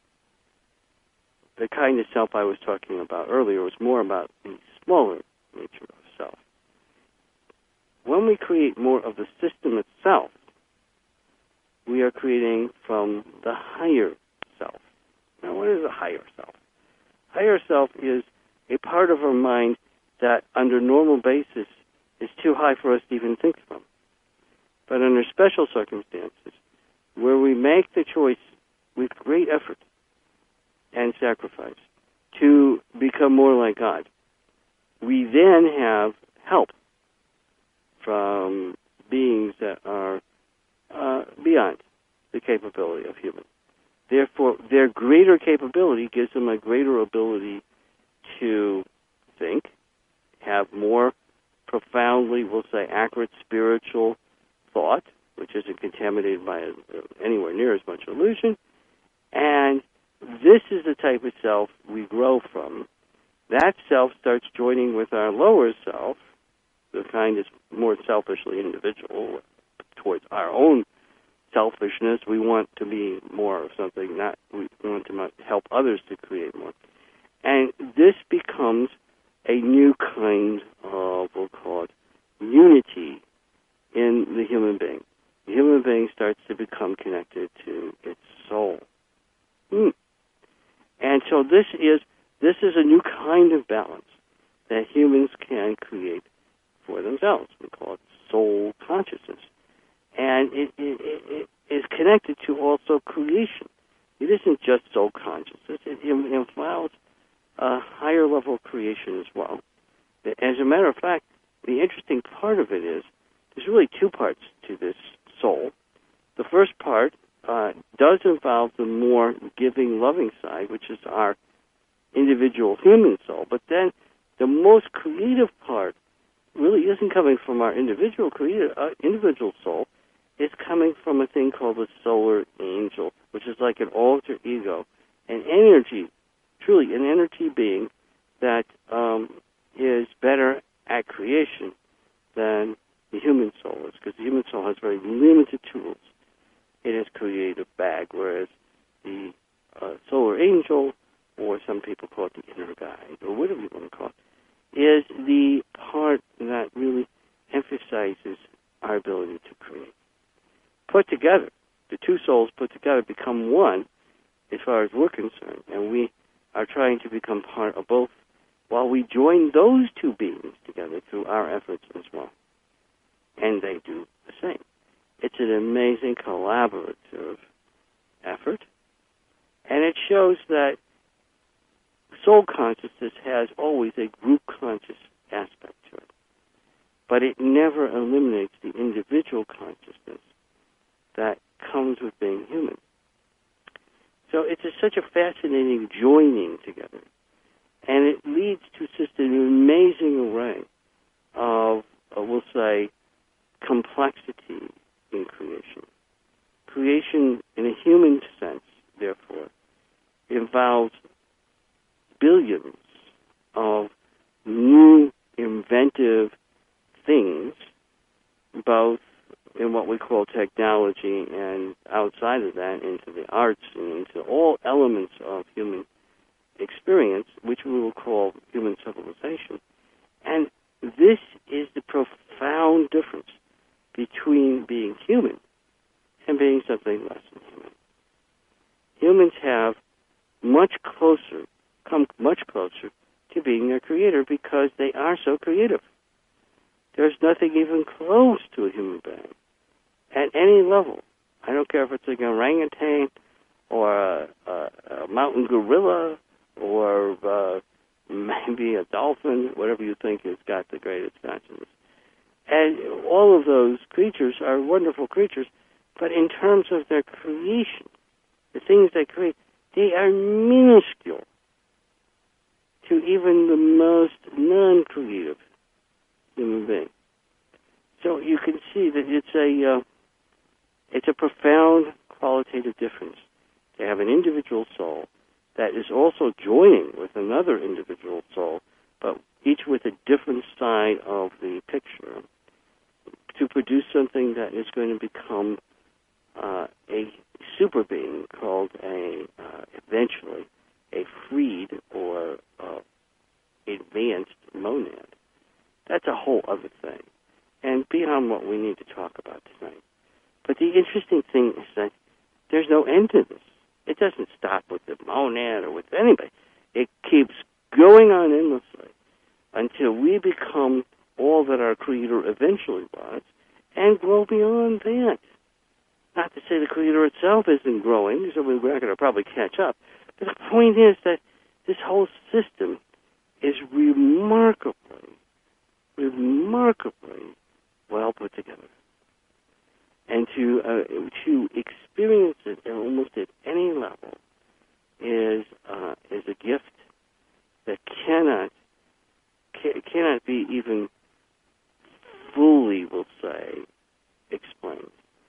The kind of self I was talking about earlier was more about the smaller nature of self. When we create more of the system itself, we are creating from the higher self. Now, what is a higher self? Higher self is a part of our mind that, under normal basis, is too high for us to even think from. But under special circumstances, where we make the choice with great effort and sacrifice to become more like God, we then have help from beings that are uh, beyond the capability of human. Therefore, their greater capability gives them a greater ability to think, have more profoundly, we'll say, accurate spiritual thought, which isn't contaminated by anywhere near as much illusion. And this is the type of self we grow from. That self starts joining with our lower self, the kind is more selfishly individual towards our own selfishness. We want to be more of something, not we want to help others to create more. And this becomes a new kind of, we'll call so this is this is a new kind of balance that humans can create for themselves. We call it soul consciousness. And it, it, it, it is connected to also creation. It isn't just soul consciousness. It involves a higher level of creation as well. As a matter of fact, the interesting part of it is there's really two parts to this soul. The first part uh, does involve the more giving, loving side, which is our individual human soul. But then the most creative part really isn't coming from our individual creative, uh, individual soul. It's coming from a thing called the solar angel, which is like an alter ego, an energy, truly an energy being that um, is better at creation than the human soul is, because the human soul has very limited tools in its creative bag, whereas the uh, solar angel, or some people call it the inner guide, or whatever you want to call it, is the part that really emphasizes our ability to create. Put together, the two souls put together become one as far as we're concerned, and we are trying to become part of both while we join those two beings together through our efforts as well. And they do the same. It's an amazing collaborative effort, and it shows that soul consciousness has always a group conscious aspect to it, but it never eliminates the individual consciousness that comes with being human. So it's a, such a fascinating joining together, and it leads to just an amazing array of, uh, we'll say, complexity in creation. Creation, in a human sense, therefore, involves billions of new inventive things, both in what we call technology and outside of that into the arts and into all elements of human experience, which we will call human civilization. And this is the profound difference between being human and being something less than human. Humans have much closer, come much closer to being a creator because they are so creative. There's nothing even close to a human being at any level. I don't care if it's an orangutan or a, a, a mountain gorilla or uh, maybe a dolphin, whatever you think has got the greatest consciousness. And all of those creatures are wonderful creatures, but in terms of their creation, the things they create, they are minuscule to even the most non-creative human being. So you can see that it's a uh, it's a profound qualitative difference to have an individual soul that is also joining with another individual soul, but each with a different side of the picture, to produce something that is going to become uh, a super being called a uh, eventually a freed or uh, advanced monad. That's a whole other thing, and beyond what we need to talk about tonight. But the interesting thing is that there's no end to this. It doesn't stop with the monad or with anybody. It keeps going on endlessly until we become all that our Creator eventually was and grow beyond that. Not to say the Creator itself isn't growing, so we're going to probably catch up. But the point is that this whole system is remarkably, remarkably well put together. And to uh, to experience it almost at any level is uh, is a gift that cannot ca- cannot be even fully, we'll say, explained.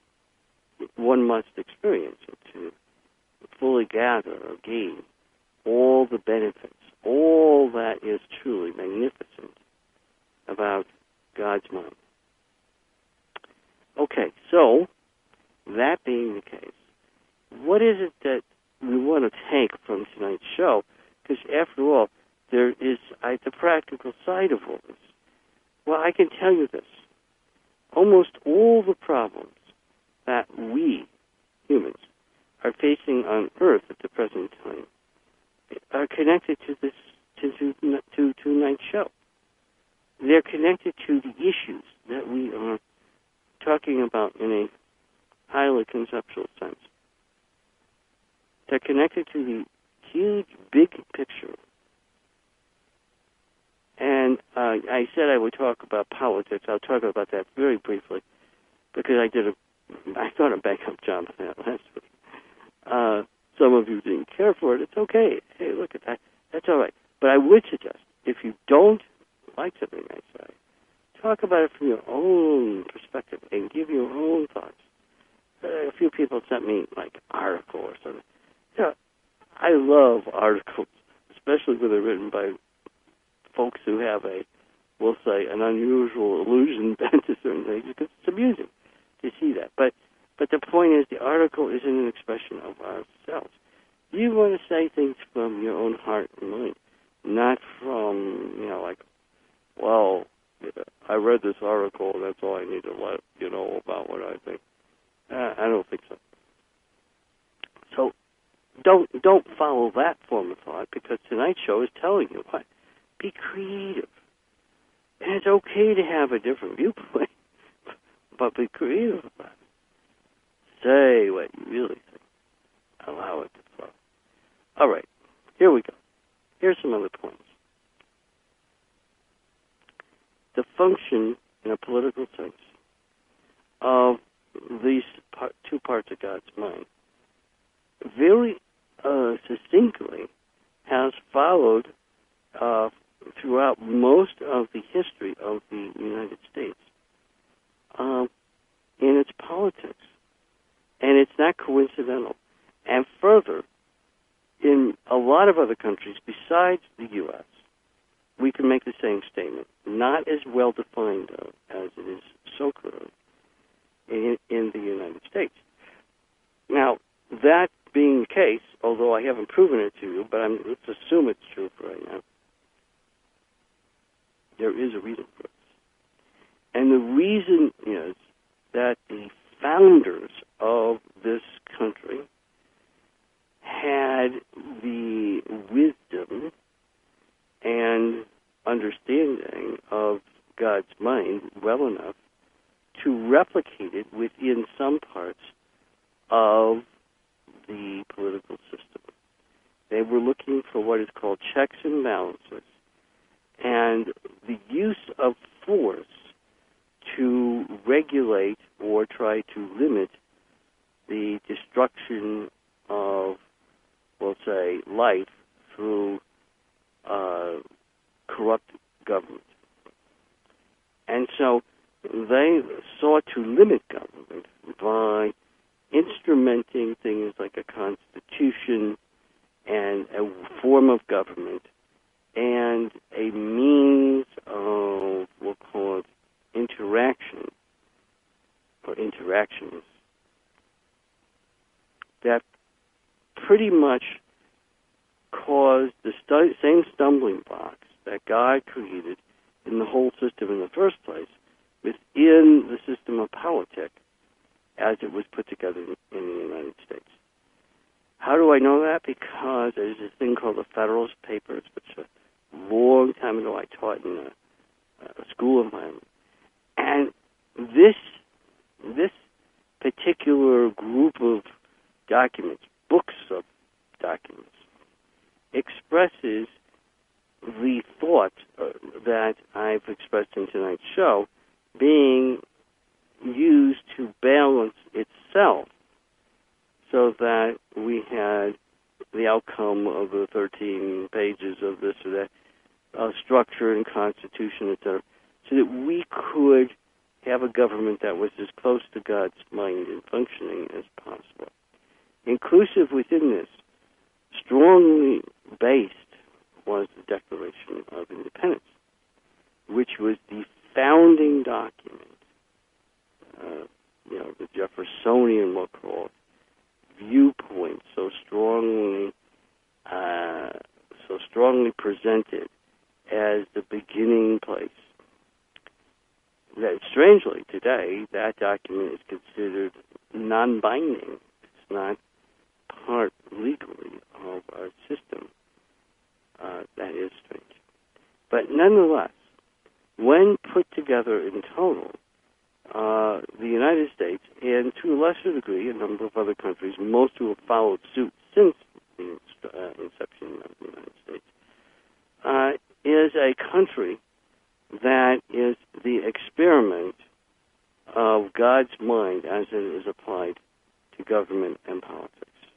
One must experience it to fully gather or gain all the benefits, all that is truly magnificent about God's mind. Okay, so, that being the case, what is it that we want to take from tonight's show? Because after all, there is uh, the practical side of all this. Well, I can tell you this. Almost all the problems that we, humans, are facing on Earth at the present time are connected to this to to, to tonight's show. They're connected to the issues that we are talking about in a highly conceptual sense. They're connected to the huge, big picture. And uh, I said I would talk about politics. I'll talk about that very briefly because I did a, I thought a bang-up job of that last week. Uh, some of you didn't care for it. It's okay. Hey, look at that. That's all right. But I would suggest, if you don't like something I say, talk about it from your own perspective and give your own thoughts. Uh, a few people sent me, like, an article or something. You know, I love articles, especially when they're written by folks who have a, we'll say, an unusual illusion bent to certain things, because it's amusing to see that. But but the point is, the article isn't an expression of ourselves. You want to say things from your own heart and mind, not from, you know, like, well, I read this article, and that's all I need to let you know about what I think. Uh, I don't think so. So don't don't follow that form of thought, because tonight's show is telling you what. Be creative. And it's okay to have a different viewpoint, but be creative about it. Say what you really think. Allow it to flow. All right, here we go. Here's some other points. The function, in a political sense, of these part, two parts of God's mind very uh, succinctly has followed uh, throughout most of the history of the United States um, in its politics. And it's not coincidental. And further, in a lot of other countries besides the U S, we can make the same statement, not as well defined uh, as it is so clearly in, in the United States. Now, that being the case, although I haven't proven it to you, but I'm, let's assume it's true for right now, there is a reason for it. And the reason is that the founders of this country had the wisdom and understanding of God's mind well enough to replicate it within some parts of the political system. They were looking for what is called checks and balances, and the use of force to regulate or try to limit the destruction of, we'll say, life through uh, corrupt government. And so they sought to limit government by instrumenting things like a constitution and a form of government and a means of, we'll call it, interaction or interactions that pretty much caused the stu- same stumbling blocks that God created in the whole system in the first place within the system of politics as it was put together in, in the United States. How do I know that? Because there's this thing called the Federalist Papers, which a long time ago I taught in a, a school of mine. And this this particular group of documents, books of documents, expresses the thought uh, that I've expressed in tonight's show being used to balance itself so that we had the outcome of the thirteen pages of this or that uh, structure and constitution, et cetera, so that we could have a government that was as close to God's mind and functioning as possible. Inclusive within this, strongly based, was the Declaration of Independence, which was the founding document, uh, you know, the Jeffersonian, we'll call it, viewpoint so strongly, uh, so strongly presented as the beginning place. That, strangely, today, that document is considered non-binding. It's not part legally of our system. nonetheless, when put together in total, uh, the United States, and to a lesser degree, a number of other countries, most who have followed suit since the uh, inception of the United States, uh, is a country that is the experiment of God's mind as it is applied to government and politics.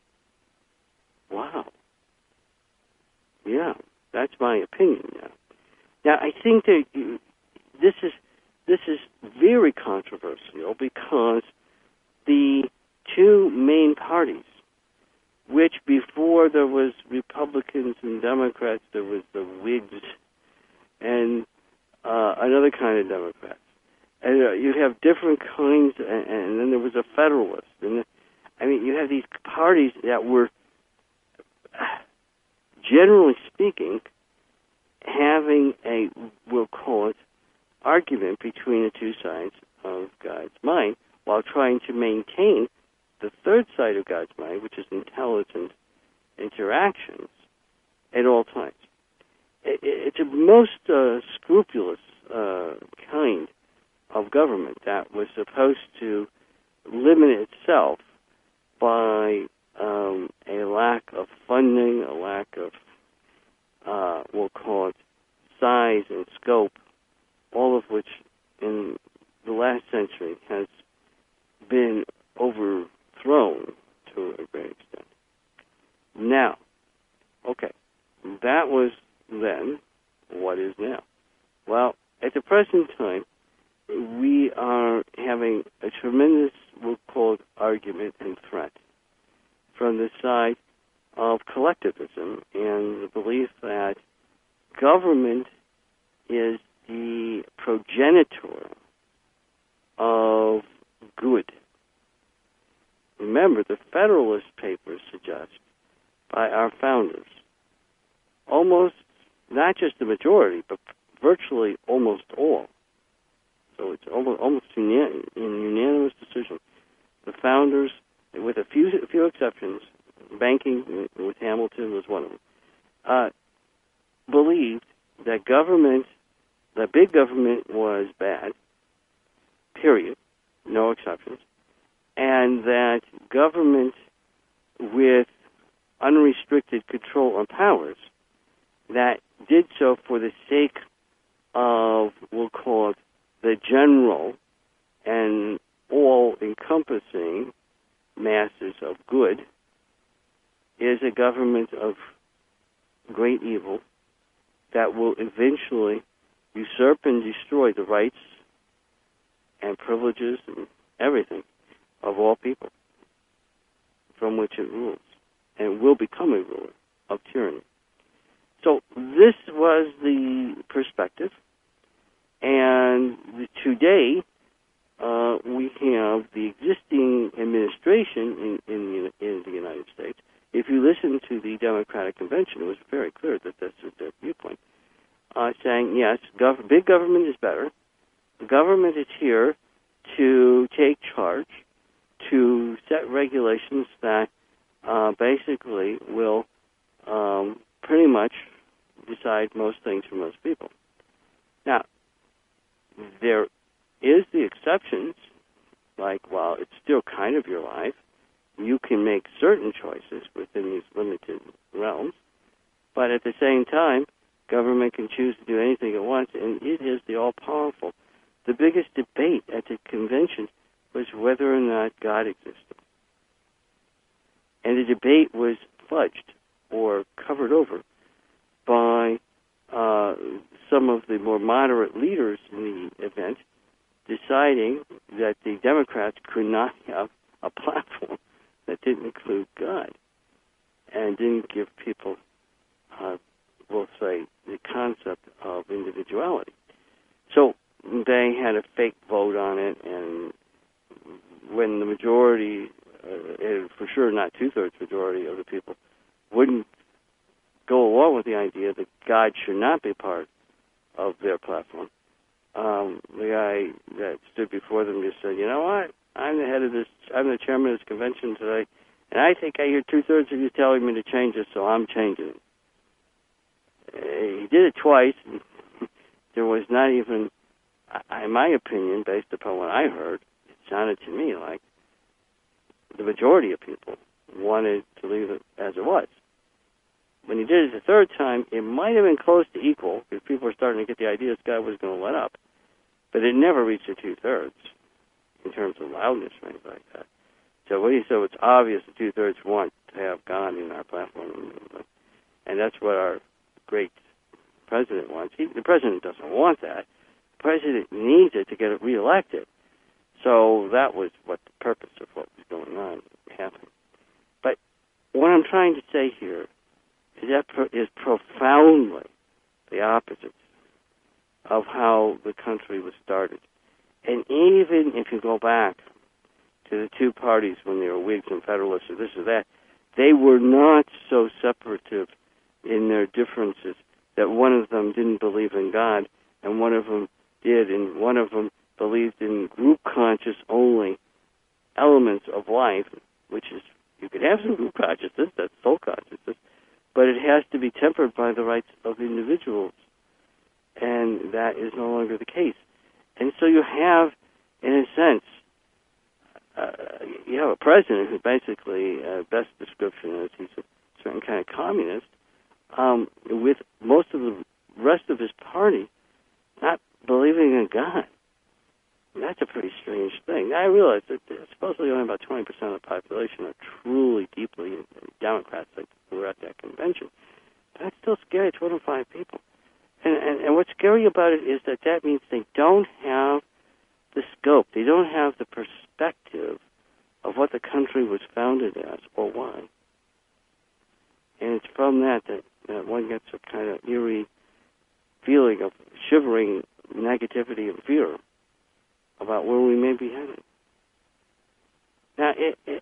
Wow. Yeah, that's my opinion now. Now, I think that this is this is very controversial because the two main parties, which before there was Republicans and Democrats, there was the Whigs and uh, another kind of Democrats. And uh, you have different kinds, and, and then there was a Federalist. And I mean, you have these parties that were, generally speaking, having a, we'll call it, argument between the two sides of God's mind while trying to maintain the third side of God's mind, which is intelligent interactions at all times. It, it's a most uh, scrupulous uh, kind of government that was supposed to limit itself by um, a lack of funding, a lack of, uh, we'll call it, size and scope, all of which in the last century has been overthrown to a great extent. Now, okay, that was then. What is now? Well, at the present time, we are having a tremendous, we'll call it, argument and threat from the side of collectivism and the belief that government is the progenitor of good. Remember, the Federalist Papers suggest, by our founders, almost, not just the majority, but virtually almost all. So it's almost, almost in unanimous decision. The founders, with a few a few exceptions, banking with Hamilton was one of them, uh, believed that government, that big government was bad, period, no exceptions, and that government with unrestricted control on powers that did so for the sake of, we'll call it, the general and all-encompassing masses of good, is a government of great evil that will eventually usurp and destroy the rights and privileges and everything of all people from which it rules, and will become a ruler of tyranny. So this was the perspective, and today uh, we have the existing administration in, in, the, in the United States. If you listen to the Democratic Convention, it was very clear that this is their viewpoint, uh, saying, yes, gov- big government is better. The government is here to take charge, to set regulations that uh, basically will um, pretty much decide most things for most people. Now, there is the exceptions, like, while it's still kind of your life, you can make certain choices within these limited realms, but at the same time, government can choose to do anything it wants, and it is the all-powerful. The biggest debate at the convention was whether or not God existed. And the debate was fudged or covered over by uh, some of the more moderate leaders in the event deciding that the Democrats could not have a platform that didn't include God and didn't give people, uh, we'll say, the concept of individuality. So they had a fake vote on it, and when the majority, uh, for sure not two-thirds majority of the people, wouldn't go along with the idea that God should not be part of their platform, um, the guy that stood before them just said, you know what, I'm the head of this, I'm the chairman of this convention today, and I think I hear two-thirds of you telling me to change it, so I'm changing it. Uh, he did it twice, and there was not even, in my opinion, based upon what I heard, it sounded to me like the majority of people wanted to leave it as it was. When he did it the third time, it might have been close to equal, because people were starting to get the idea this guy was going to let up. But it never reached the two-thirds in terms of loudness or anything like that. So when he said it's obvious the two-thirds want to have God in our platform, and that's what our great president wants. He, the president doesn't want that. The president needs it to get it reelected. So that was what the purpose of what was going on happened. But what I'm trying to say here is that pro- is profoundly the opposite of how the country was started. And even if you go back to the two parties when they were Whigs and Federalists or this or that, they were not so separative in their differences that one of them didn't believe in God and one of them did, and one of them believed in group conscious only elements of life, which is, you could have some group consciousness, that's soul consciousness, but it has to be tempered by the rights of individuals. And that is no longer the case. And so you have, in a sense, uh, you have a president who basically, uh, best description is he's a certain kind of communist, um, with most of the rest of his party not believing in God. And that's a pretty strange thing. Now, I realize that supposedly only about twenty percent of the population are truly, deeply Democrats, like who were at that convention. But that's still scary, twenty-five people. And, and, and what's scary about it is that that means they don't have the scope, they don't have the perspective of what the country was founded as or why. And it's from that that, that one gets a kind of eerie feeling of shivering negativity and fear about where we may be headed. Now, it, it,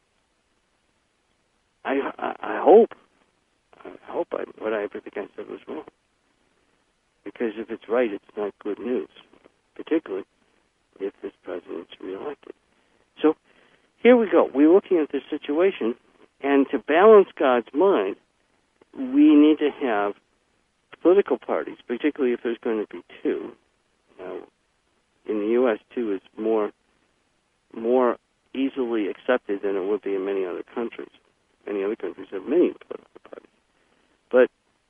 I, I, I hope, I hope I, what I think I said was wrong. Because if it's right, it's not good news, particularly if this president's reelected. So here we go. We're looking at this situation, and to balance God's mind, we need to have political parties, particularly if there's going to be two. Now, in the U S, two is more more easily accepted than it would be in many other countries. Many other countries have many political parties. But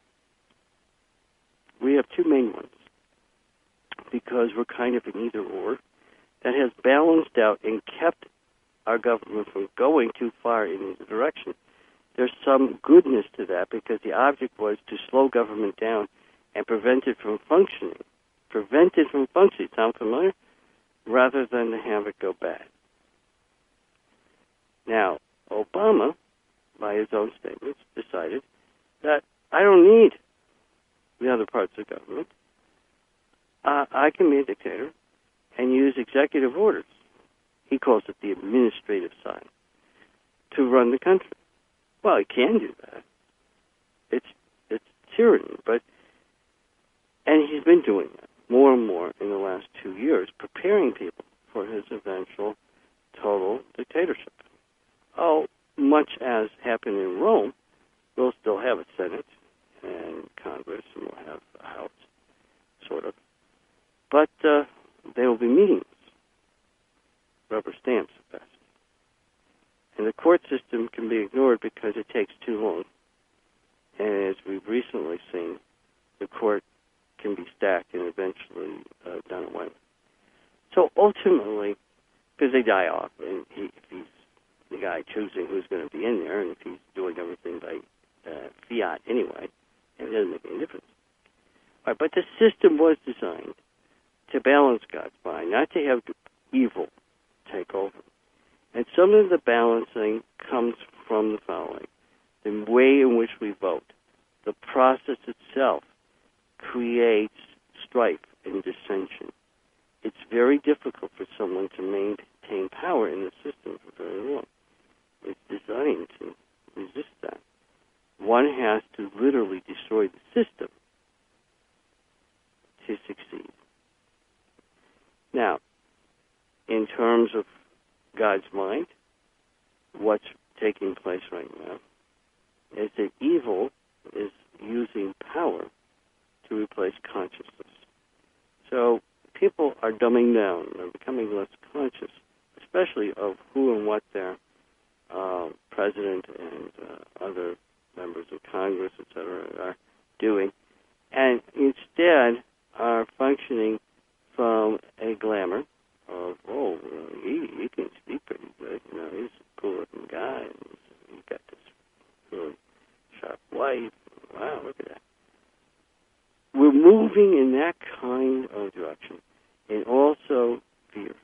we have two main ones because we're kind of an either-or that has balanced out and kept our government from going too far in either direction. There's some goodness to that because the object was to slow government down and prevent it from functioning. Prevent it from functioning, sound familiar? Rather than to have it go bad. Now, Obama, by his own statements, decided that I don't need the other parts of government. Uh, I can be a dictator and use executive orders. He calls it the administrative side to run the country. Well, he can do that. It's it's tyranny, but and he's been doing that more and more in the last two years, preparing people for his eventual total dictatorship. Oh, much as happened in Rome, we'll still have a Senate and Congress, and we'll have a House, sort of. But uh, they will be meaningless. Rubber stamps at best. And the court system can be ignored because it takes too long. And as we've recently seen, the court can be stacked and eventually uh, done away with. So ultimately, because they die off, and he, if he's the guy choosing who's going to be in there, and if he's doing everything by uh, fiat anyway, it doesn't make any difference. All right, but the system was designed to balance God's mind, not to have evil take over. And some of the balancing comes from the following. The way in which we vote, the process itself creates strife and dissension. It's very difficult for someone to maintain power in the system for very long. It's designed to resist that. One has to literally destroy the system to succeed. Now, in terms of God's mind, what's taking place right now is that evil is using power to replace consciousness. dumbing down. They're becoming less conscious, especially of who and what their uh, president and uh, other members of Congress, et cetera, are doing, and instead are functioning from a glamour of, oh, well, he, he can speak pretty good. You know, he's a cool-looking guy. And he's got this really sharp wife. Wow, look at that. We're moving in that kind of direction, and also fear.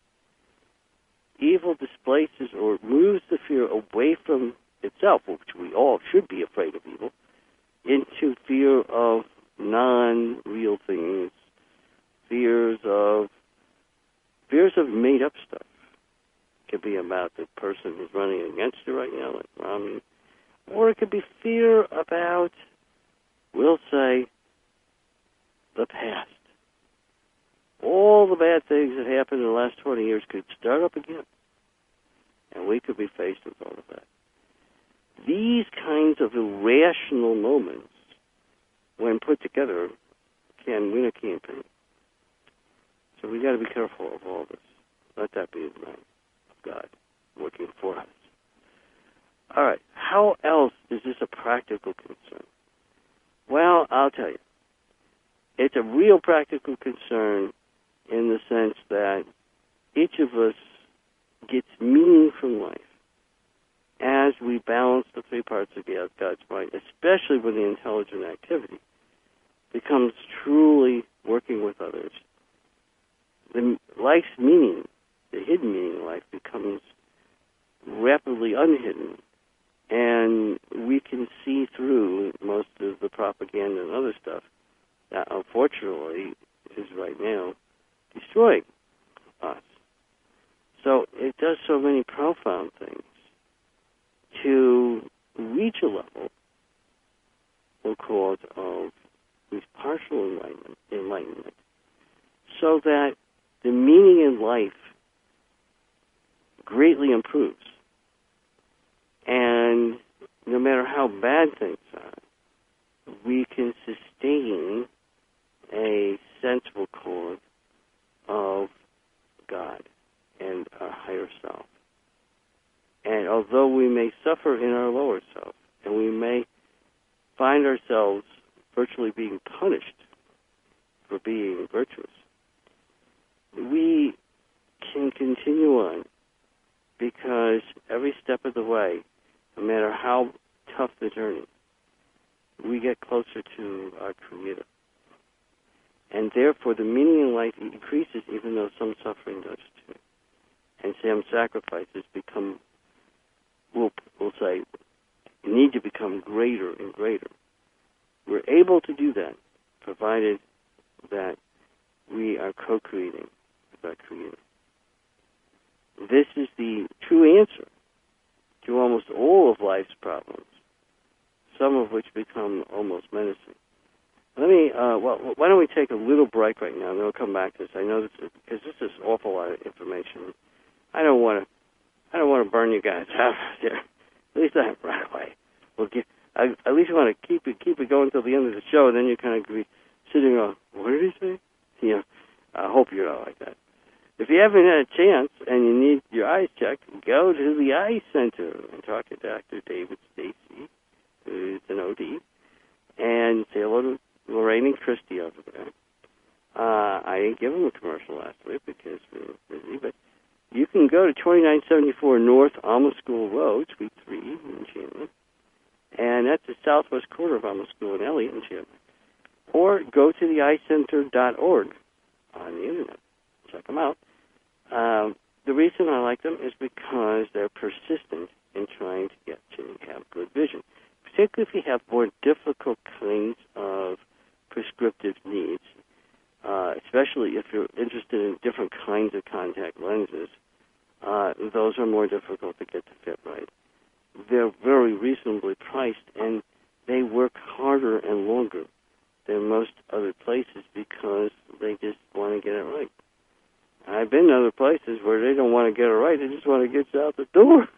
Evil displaces or moves the fear away from itself, which we all should be afraid of evil, into fear of non-real things, fears of fears of made-up stuff. It could be about the person who's running against you right now, like Romney, or it could be fear about, we'll say, the past. All the bad things that happened in the last twenty years could start up again, and we could be faced with all of that. These kinds of irrational moments, when put together, can win a campaign. So we've got to be careful of all this. Let that be the mind of God working for us. All right, how else is this a practical concern? Well, I'll tell you. It's a real practical concern in the sense that each of us gets meaning from life as we balance the three parts of God's mind, especially when the intelligent activity becomes truly working with others. The life's meaning, the hidden meaning of life, becomes rapidly unhidden, and we can see through most of the propaganda and other stuff that unfortunately is right now destroying us. So it does so many profound things to reach a level, we'll call it, of at least partial enlightenment, enlightenment, so that the meaning in life greatly improves. And no matter how bad things are, we can sustain a sensible core of God and our higher self. And although we may suffer in our lower self, and we may find ourselves virtually being punished for being virtuous, we can continue on because every step of the way, no matter how tough the journey, we get closer to our Creator. And therefore, the meaning in life increases even though some suffering does too. And some sacrifices become, we'll, we'll say, need to become greater and greater. We're able to do that, provided that we are co-creating with our Creator. This is the true answer to almost all of life's problems, some of which become almost menacing. Let me, uh, well, why don't we take a little break right now, and then we'll come back to this. I know this is, because this is an awful lot of information. I don't want to, I don't want to burn you guys out there. At least not right away. We'll get, I, at least you want to keep it, keep it going until the end of the show, and then you kind of be sitting on, what did he say? You know, I hope you're not like that. If you haven't had a chance and you need your eyes checked, go to the Eye Center and talk to Doctor David Stacy, who's an O D, and say hello to Lorraine and Christy over there. Uh, I didn't give them a commercial last week because we were busy, but you can go to twenty-nine seventy-four North Alma School Road, Suite three in Chandler, and that's the southwest quarter of Alma School in Elliott in Chandler. Or go to the eye center dot org on the internet. Check them out. Um, the reason I like them is because they're persistent in trying to get to have good vision, particularly if you have more difficult kinds of prescriptive needs, uh, especially if you're interested in different kinds of contact lenses. Uh, those are more difficult to get to fit right. They're very reasonably priced, and they work harder and longer than most other places because they just want to get it right. I've been to other places where they don't want to get it right. They just want to get you out the door.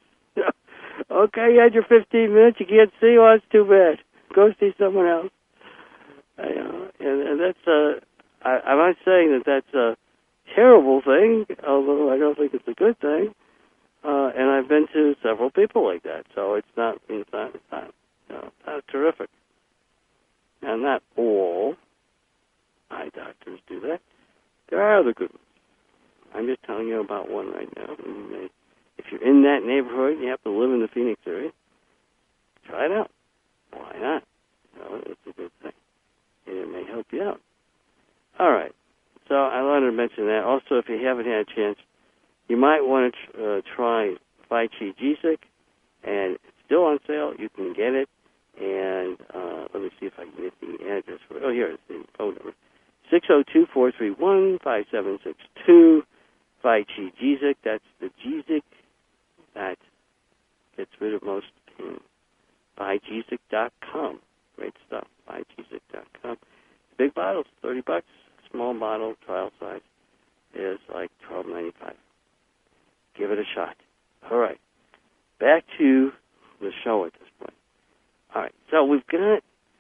Okay, you had your fifteen minutes. You can't see. Well, that's too bad. Go see someone else. I, uh, and, and that's, uh, I, I'm not saying that that's uh, terrible thing, although I don't think it's a good thing. Uh, and I've been to several people like that, so it's not, it's not, it's not, you know, not terrific. Now, not all eye doctors do that. There are other good ones. I'm just telling you about one right now. And they, if you're in that neighborhood, you have to live in the Phoenix area, try it out. Why not? You know, it's a good thing. And it may help you out. All right. So I wanted to mention that. Also, if you haven't had a chance, you might want to uh, try Phi Chi G-Sick, and it's still on sale. You can get it. And uh, let me see if I can get the address for it. Oh, here, it's the phone number. six oh two, four three one, five seven six two. Phi Chi G-Sick. That's the G-Sick that gets rid of most pain. Phi Chi G-Sick dot com. Great stuff. Phi Chi G-Sick dot com. Big bottles, thirty bucks. Small bottle, trial size, is like twelve ninety-five. Give it a shot. All right. Back to the show at this point. All right. So we've got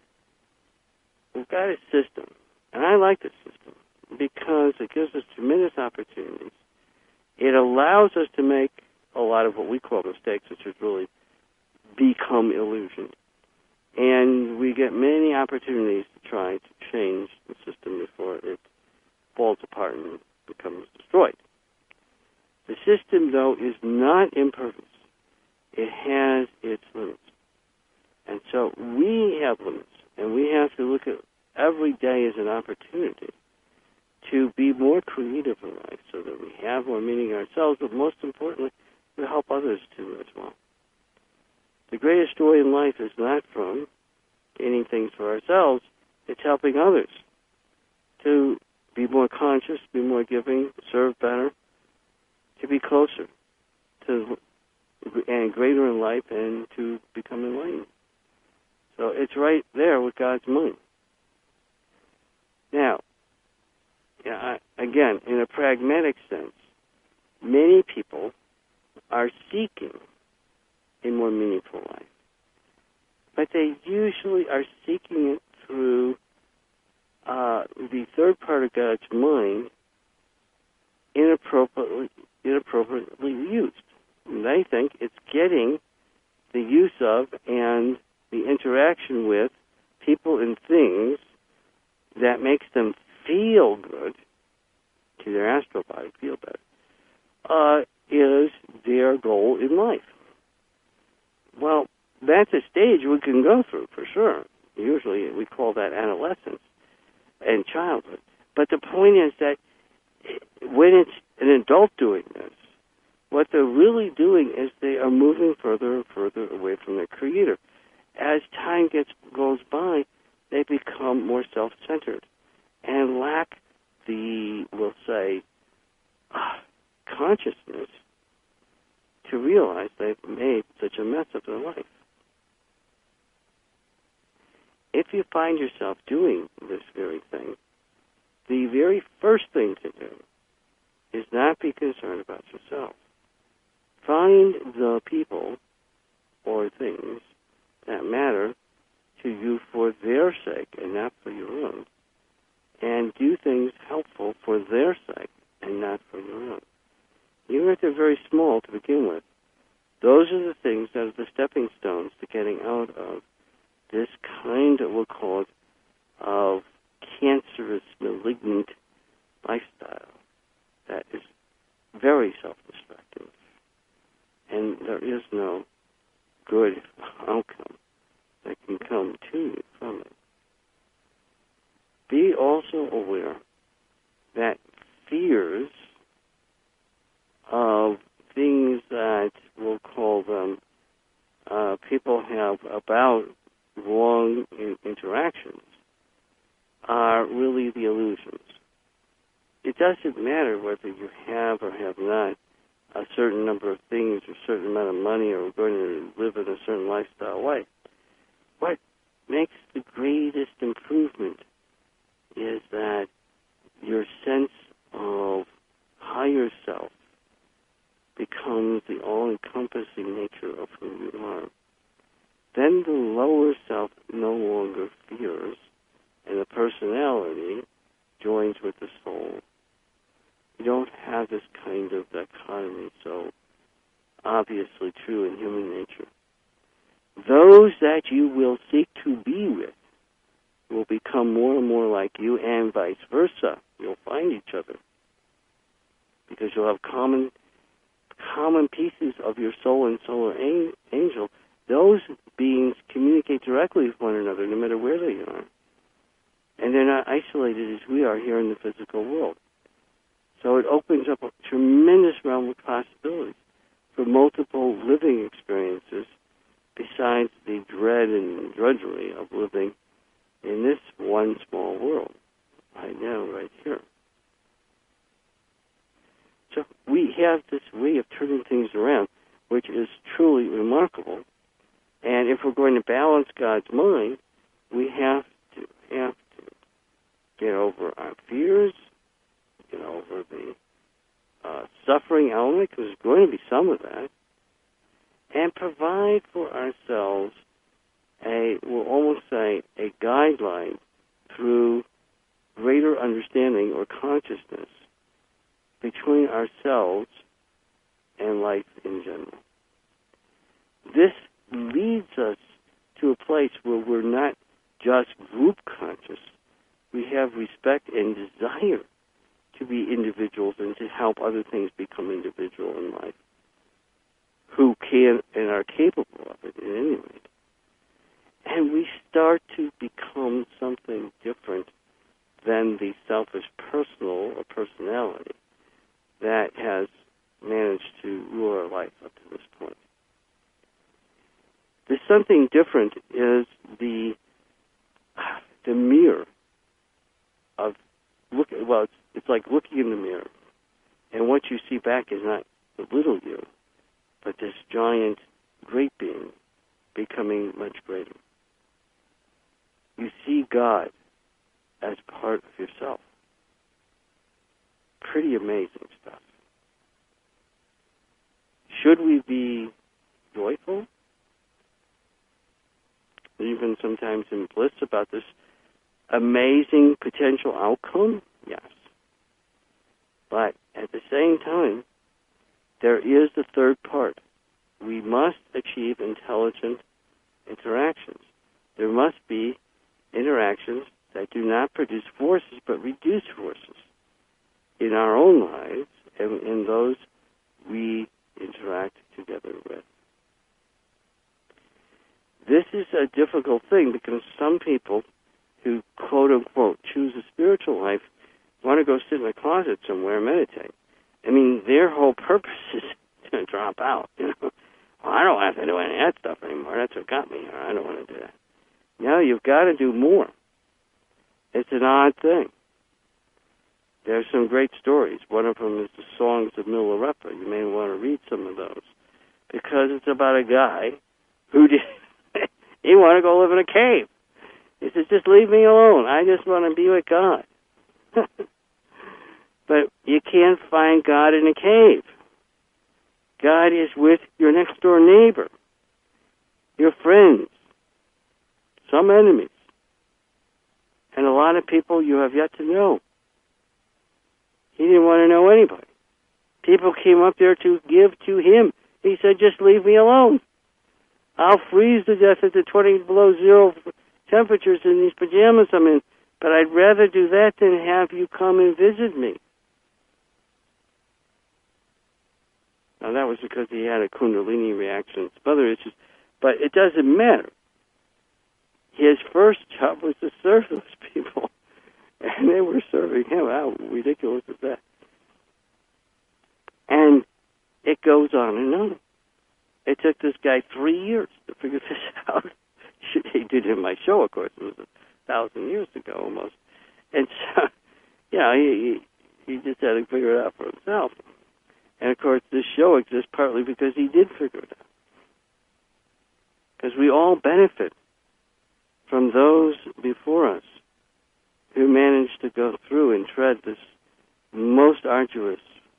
we've got a system, and I like this system because it gives us tremendous opportunities. It allows us to make a lot of what we call mistakes, which is really become illusion. And we get many opportunities to try to change the system before it falls apart and becomes destroyed. The system, though, is not imperfect. It has its limits. And so we have limits, and we have to look at every day as an opportunity to be more creative in life so that we have more meaning ourselves, but most importantly, to help others too as well. The greatest joy in life is not from gaining things for ourselves, it's helping others to be more conscious, be more giving, serve better, to be closer to and greater in life and to become enlightened. So it's right there with God's money. Now, yeah, I, again, in a pragmatic sense, many people are seeking a more meaningful life. But they usually are seeking it through uh, the third part of God's mind inappropriately, inappropriately used. And they think it's getting the use of and the interaction with people and things that makes them feel good, to their astral body feel better, uh, is their goal in life. Well, that's a stage we can go through, for sure. Usually we call that adolescence and childhood. But the point is that when it's an adult doing this, what they're really doing is they are moving further and further away from their Creator. As time gets goes by, they become more self-centered and lack the, we'll say, uh, consciousness to realize they've made such a mess of their life. If you find yourself doing this very thing, the very first thing to do is not be concerned about yourself. Find the people or things that matter to you for their sake and not for your own, and do things helpful for their sake and not for your own. Even if they're very small to begin with, those are the things that are the stepping stones to getting out of this kind of, we'll call it, of cancerous, malignant lifestyle that is very self-destructive. And there is no good outcome that can come to you from it. Be also aware that fears of things that we'll call them uh, people have about wrong in- interactions are really the illusions. It doesn't matter whether you have or have not a certain number of things or a certain amount of money or going to live in a certain lifestyle way. What makes the greatest improvement is that your sense of higher self becomes the all-encompassing nature of who you are. Then the lower self no longer fears, and the personality joins with the soul. you don't have this kind of dichotomy so obviously true in human nature. Those that you will seek to be with will become more and more like you, and vice versa. You'll find each other because you'll have common common pieces of your soul and solar angel. Those beings communicate directly with one another no matter where they are. And they're not isolated as we are here in the physical world. So it opens up a tremendous realm of possibilities for multiple living experiences besides the dread and drudgery of living in this one small world right now, right here. So we have this way of turning things around, which is truly remarkable. And if we're going to balance God's mind, we have to have to get over our fears, get over the uh, suffering element, because there's going to be some of that, and provide for ourselves a, we'll almost say, a guideline through greater understanding or consciousness between ourselves and life in general. This leads us to a place where we're not just group conscious. We have respect and desire to be individuals and to help other things become individual in life, who can and are capable of it in any way. And we start to become something different than the selfish personal or personality that has managed to rule our life up to this point. The something different is the the mirror of look. Well, it's, it's like looking in the mirror, and what you see back is not the little you, but this giant, great being becoming much greater. You see God as part of yourself. Pretty amazing stuff. Should we be joyful? Even sometimes in bliss about this amazing potential outcome? Yes. But at the same time, there is the third part. We must achieve intelligent interactions. There must be interactions that do not produce forces but reduce forces in our own lives and in those we interact together with. This is a difficult thing because some people who, quote-unquote, choose a spiritual life want to go sit in a closet somewhere and meditate. I mean, their whole purpose is to drop out. You know, well, I don't have to do any of that stuff anymore. That's what got me here. I don't want to do that. No, you've got to do more. It's an odd thing. There's some great stories. One of them is the Songs of Milarepa. You may want to read some of those because it's about a guy who did... He wanted to go live in a cave. He says, just leave me alone. I just want to be with God. But you can't find God in a cave. God is with your next door neighbor, your friends, some enemies, and a lot of people you have yet to know. He didn't want to know anybody. People came up there to give to him. He said, just leave me alone. I'll freeze to death at the twenty below zero temperatures in these pajamas I'm in, but I'd rather do that than have you come and visit me. Now, that was because he had a Kundalini reaction and some other issues, but it doesn't matter. His first job was to serve those people, and they were serving him. How ridiculous is that? And it goes on and on. It took this guy three years to figure this out. He did it in my show, of course. It was a thousand years ago almost. And so, you know, he, he just had to figure it out for himself. And, of course, this show exists partly because he did figure it out. Because we all benefit from those before us who managed to go through and tread this most arduous,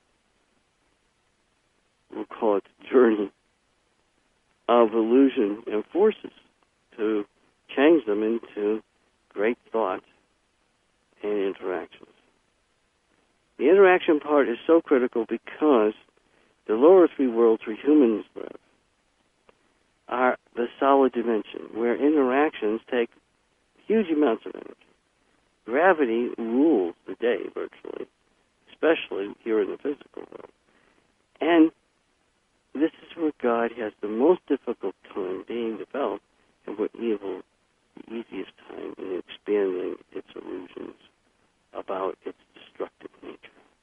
we'll call it journey, of illusion and forces to change them into great thoughts and interactions. The interaction part part is so critical because the lower three worlds where humans live are the solid dimension, where interactions take huge amounts of energy. Gravity rules the day, virtually, especially here in the physical world. And this is where God has the most difficult time being developed, and where evil the easiest time in expanding its illusions about its destructive nature.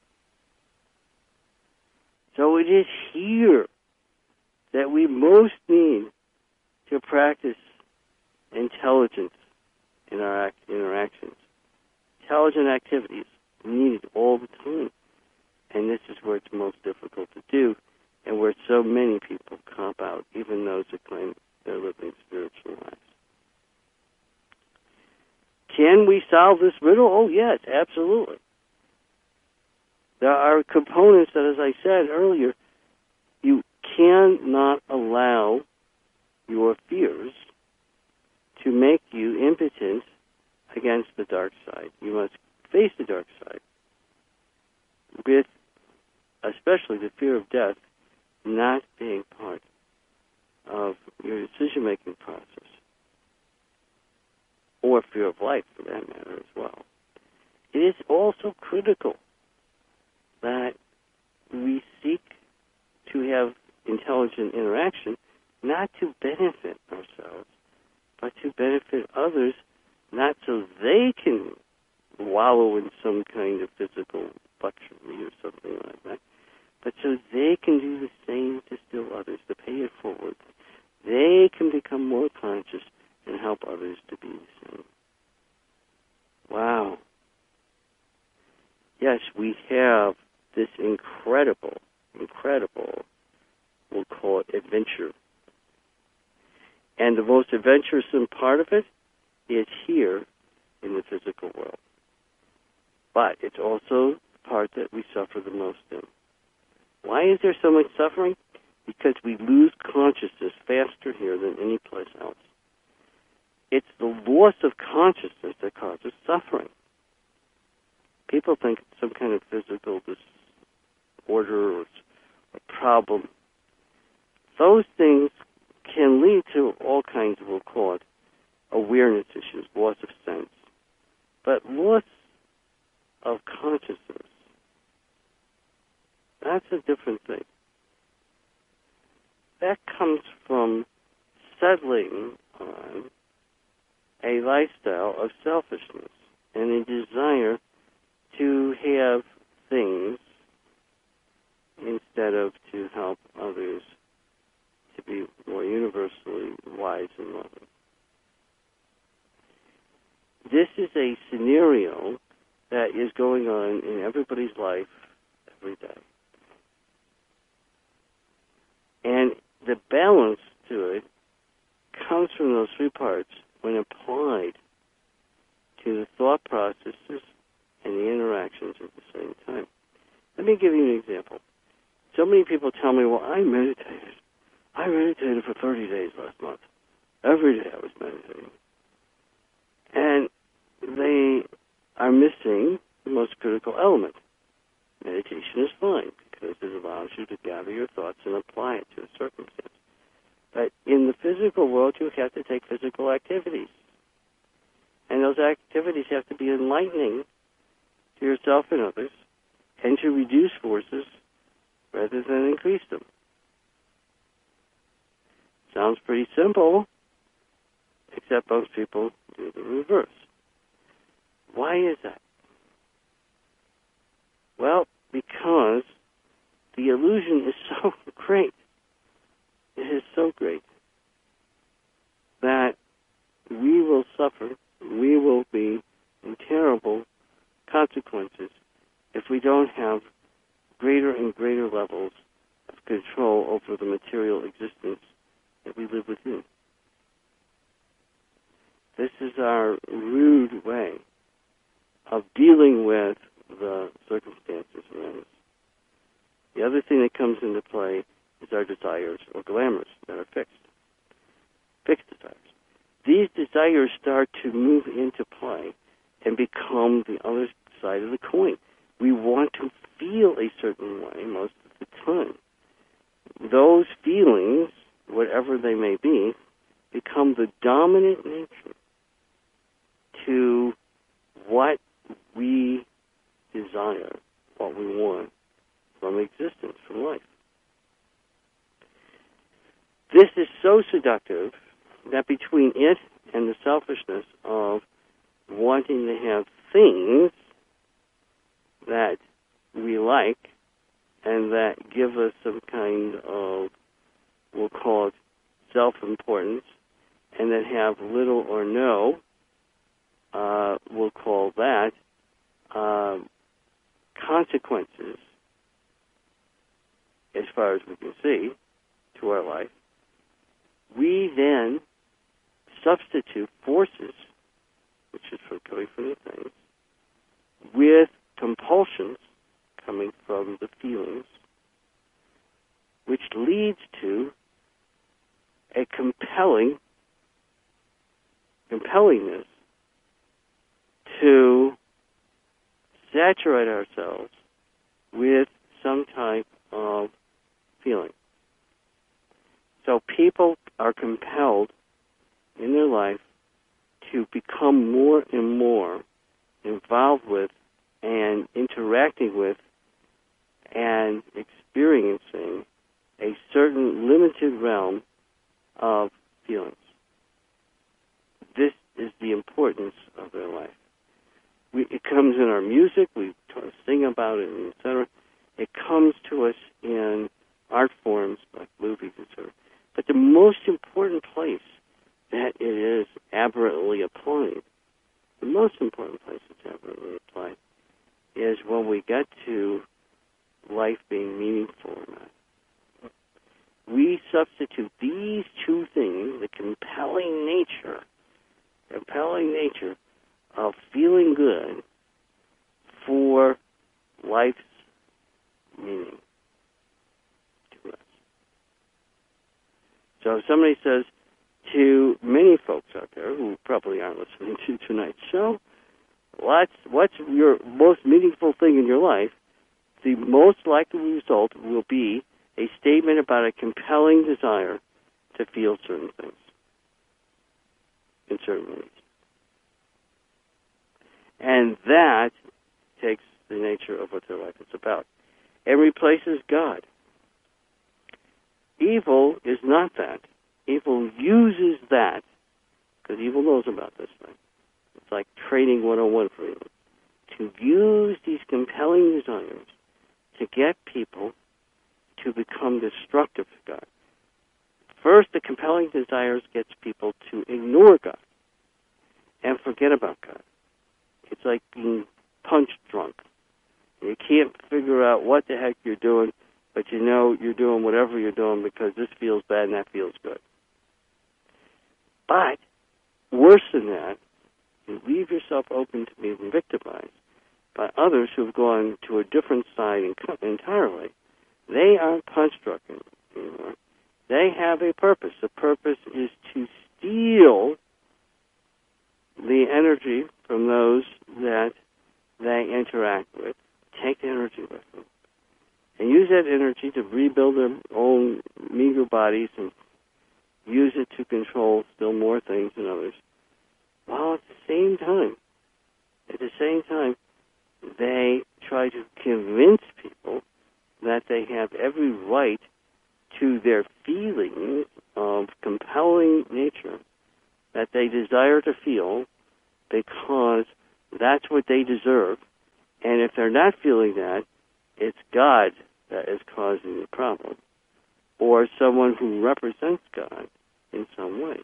So it is here that we most need to practice intelligence in our act- interactions. Intelligent activities needed all the time. And this is where it's most difficult to do, and where so many people comp out, even those who claim they're living spiritual lives. Can we solve this riddle? Oh, yes, absolutely. There are components that, as I said earlier, you cannot allow your fears to make you impotent against the dark side. You must face the dark side with, especially the fear of death, not being part of your decision-making process, or fear of life, for that matter, as well. It is also critical that we seek to have intelligent interaction, not to benefit ourselves, but to benefit others, not so they can wallow in some kind of physical luxury or something like that, but so they can do the same to still others, to pay it forward. They can become more conscious and help others to be the same. Wow. Yes, we have this incredible, incredible, we'll call it adventure. And the most adventuresome part of it is here in the physical world. But it's also the part that we suffer the most in. Why is there so much suffering? Because we lose consciousness faster here than any place else. It's the loss of consciousness that causes suffering. People think it's some kind of physical disorder or a problem. Those things can lead to all kinds of, we'll call it, awareness issues, loss of sense. But loss of consciousness, that's a different thing. That comes from settling on a lifestyle of selfishness and a desire to have things instead of to help others to be more universally wise and loving. This is a scenario that is going on in everybody's life every day. And the balance to it comes from those three parts when applied to the thought processes and the interactions at the same time. Let me give you an example. So many people tell me, well, I meditated. I meditated for thirty days last month. Every day I was meditating. And they are missing the most critical element. Meditation is fine because it allows you to gather your thoughts and apply it to a circumstance. But in the physical world, you have to take physical activities. And those activities have to be enlightening to yourself and others, and to reduce forces rather than increase them. Sounds pretty simple, except most people do the reverse. Why is that? Well, because the illusion is so great. It is so great that we will suffer, we will be in terrible consequences if we don't have greater and greater levels of control over the material existence that we live within. This is our rude way of dealing with the circumstances around us. The other thing that comes into play is our desires or glamours that are fixed. Fixed desires. These desires start to move into play and become the other side of the coin. we want to feel a certain way most of the time. Those feelings, whatever they may be, become the dominant nature to what we desire, what we want from existence, from life. This is so seductive that between it and the selfishness of wanting to have things that we like and that give us some kind of, we'll call it self-importance, and that have little or no, uh, we'll call that uh, consequences, as far as we can see, to our life. We then substitute forces, which is from coming from the things, with compulsions coming from the feelings, which leads to a compelling, compellingness to saturate ourselves with some type of feeling. So people are compelled in their life to become more and more involved with and interacting with and experiencing a certain limited realm of feelings. This is the importance of their life. We, it comes in our music, we sing about it, et cetera. It comes to us in art forms like movies, et cetera. But the most important place that it is aberrantly applied, the most important place it's aberrantly applied, is when we get to life being meaningful or not. We substitute these two things, the compelling nature, compelling nature of feeling good, for life's meaning to us. So if somebody says to many folks out there who probably aren't listening to tonight's show, what's, what's your most meaningful thing in your life, the most likely result will be a statement about a compelling desire to feel certain things in certain ways. And that takes the nature of what their life is about and replaces God. Evil is not that. Evil uses that, because evil knows about this thing. It's like training one oh one for evil. To use these compelling desires to get people to become destructive to God. First, the compelling desires gets people to ignore God and forget about God. It's like being punch drunk. You can't figure out what the heck you're doing, but you know you're doing whatever you're doing because this feels bad and that feels good. But worse than that, you leave yourself open to being victimized by others who've gone to a different side entirely. They aren't punch-drunk anymore. They have a purpose. The purpose is to steal the energy from those that they interact with, take the energy with them, and use that energy to rebuild their own meager bodies and use it to control still more things than others. While at the same time, at the same time, they try to convince people that they have every right to their feelings of compelling nature that they desire to feel because that's what they deserve. And if they're not feeling that, it's God that is causing the problem, or someone who represents God in some way.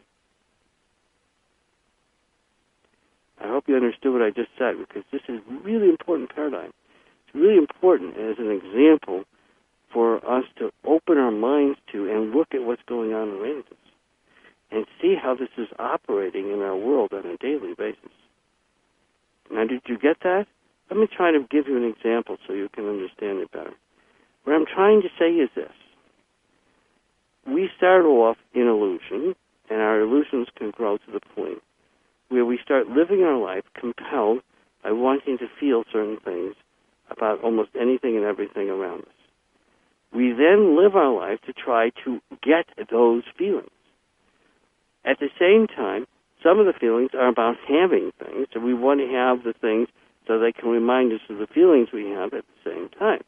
I hope you understood what I just said, because this is a really important paradigm. It's really important as an example for us to open our minds to and look at what's going on around us and see how this is operating in our world on a daily basis. Now, did you get that? Let me try to give you an example so you can understand it better. What I'm trying to say is this. We start off in illusion, and our illusions can grow to the point where we start living our life compelled by wanting to feel certain things about almost anything and everything around us. We then live our life to try to get those feelings. At the same time, some of the feelings are about having things, and we want to have the things so they can remind us of the feelings we have at the same time.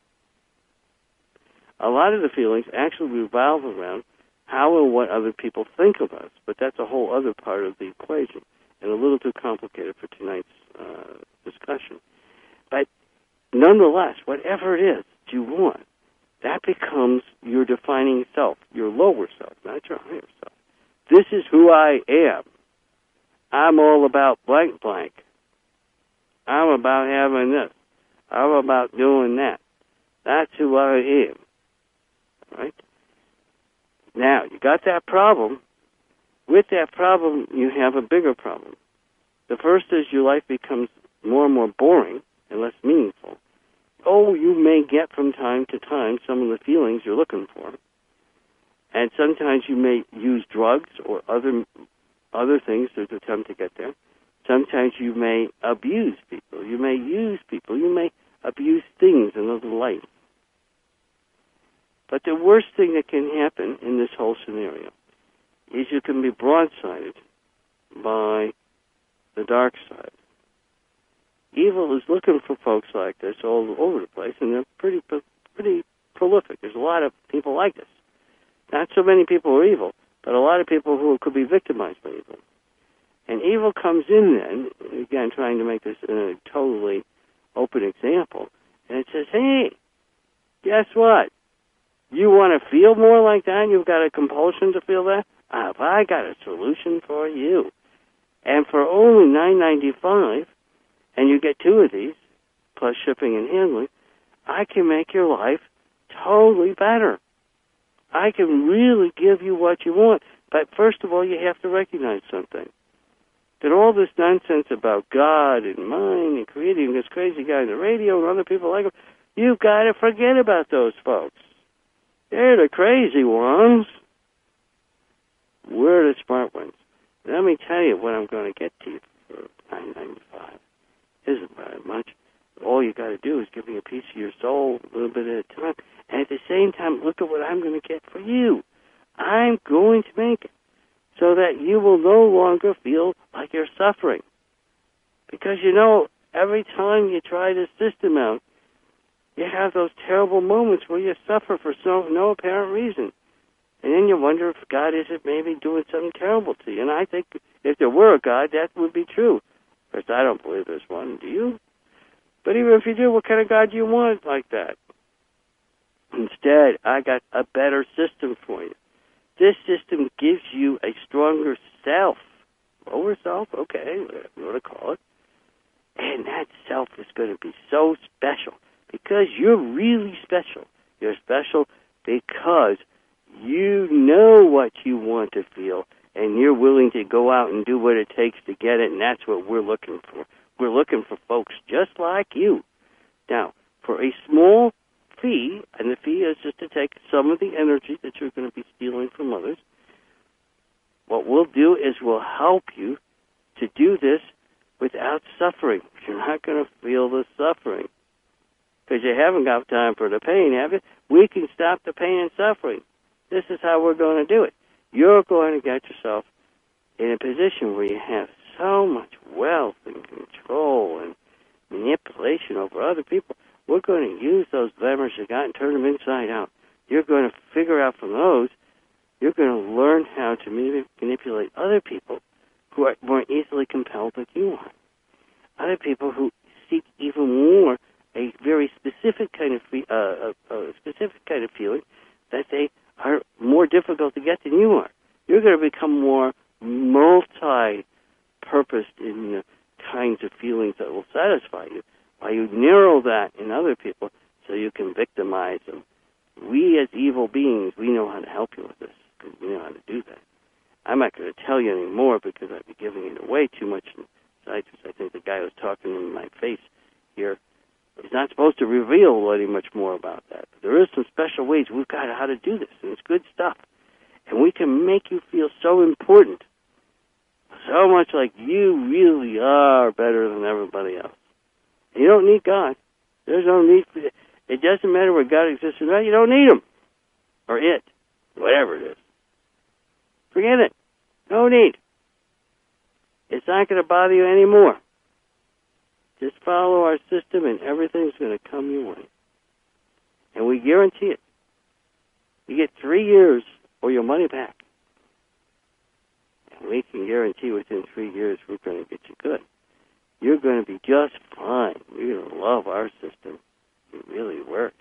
A lot of the feelings actually revolve around how and what other people think of us, but that's a whole other part of the equation and a little too complicated for tonight's uh, discussion. But nonetheless, whatever it is that you want, that becomes your defining self, your lower self, not your higher self. This is who I am. I'm all about blank blank. I'm about having this. I'm about doing that. That's who I am. Right? Now, you got that problem. With that problem, you have a bigger problem. The first is your life becomes more and more boring and less meaningful. Oh, you may get from time to time some of the feelings you're looking for. And sometimes you may use drugs or other other things to attempt to get there. Sometimes you may abuse people. You may use people. You may abuse things in other life. But the worst thing that can happen in this whole scenario is you can be broadsided by the dark side. Evil is looking for folks like this all over the place, and they're pretty pretty prolific. There's a lot of people like this. Not so many people are evil, but a lot of people who could be victimized by evil. And evil comes in then, again, trying to make this a totally open example, and it says, hey, guess what? You want to feel more like that? You've got a compulsion to feel that? Ah, I got a solution for you. And for only nine ninety-five, and you get two of these, plus shipping and handling, I can make your life totally better. I can really give you what you want. But first of all, you have to recognize something. That all this nonsense about God and mind and creating this crazy guy on the radio and other people like him, you've got to forget about those folks. They're the crazy ones. We're the smart ones. Let me tell you what I'm going to get to you for nine ninety-five. Isn't very much. All you got to do is give me a piece of your soul, a little bit at a time. And at the same time, look at what I'm going to get for you. I'm going to make it so that you will no longer feel like you're suffering. Because, you know, every time you try this system out, you have those terrible moments where you suffer for so, no apparent reason. And then you wonder if God isn't maybe doing something terrible to you. And I think if there were a God, that would be true. Of course, I don't believe there's one. Do you? But even if you do, what kind of God do you want like that? Instead, I got a better system for you. This system gives you a stronger self. Lower self? Okay, whatever you want to call it. And that self is going to be so special because you're really special. You're special because you know what you want to feel, and you're willing to go out and do what it takes to get it, and that's what we're looking for. We're looking for folks just like you. Now, for a small fee, and the fee is just to take some of the energy that you're going to be stealing from others, what we'll do is we'll help you to do this without suffering. You're not going to feel the suffering because you haven't got time for the pain, have you? We can stop the pain and suffering. This is how we're going to do it. You're going to get yourself in a position where you have so much wealth and control and manipulation over other people. We're going to use those levers you got and turn them inside out. You're going to figure out from those, you're going to learn how to manip- manipulate other people who are more easily compelled than you are. Other people who seek even more a very specific kind of fe- uh, a, a specific kind of feeling that they are more difficult to get than you are. You're going to become more multi-purposed in the kinds of feelings that will satisfy you, while you narrow that in other people so you can victimize them. We as evil beings, we know how to help you with this, because we know how to do that. I'm not going to tell you any more because I'd be giving it away too much. Besides, I think the guy who's talking in my face here is not supposed to reveal any much more about that. But there is some special ways we've got how to do this, and it's good stuff. And we can make you feel so important, so much like you really are better than everybody else. You don't need God. There's no need for it. It doesn't matter where God exists or not. You don't need him. Or it. Whatever it is. Forget it. No need. It's not going to bother you anymore. Just follow our system and everything's going to come your way. And we guarantee it. You get three years or your money back. And we can guarantee within three years we're going to get you good. You're going to be just fine. You're going to love our system. It really works.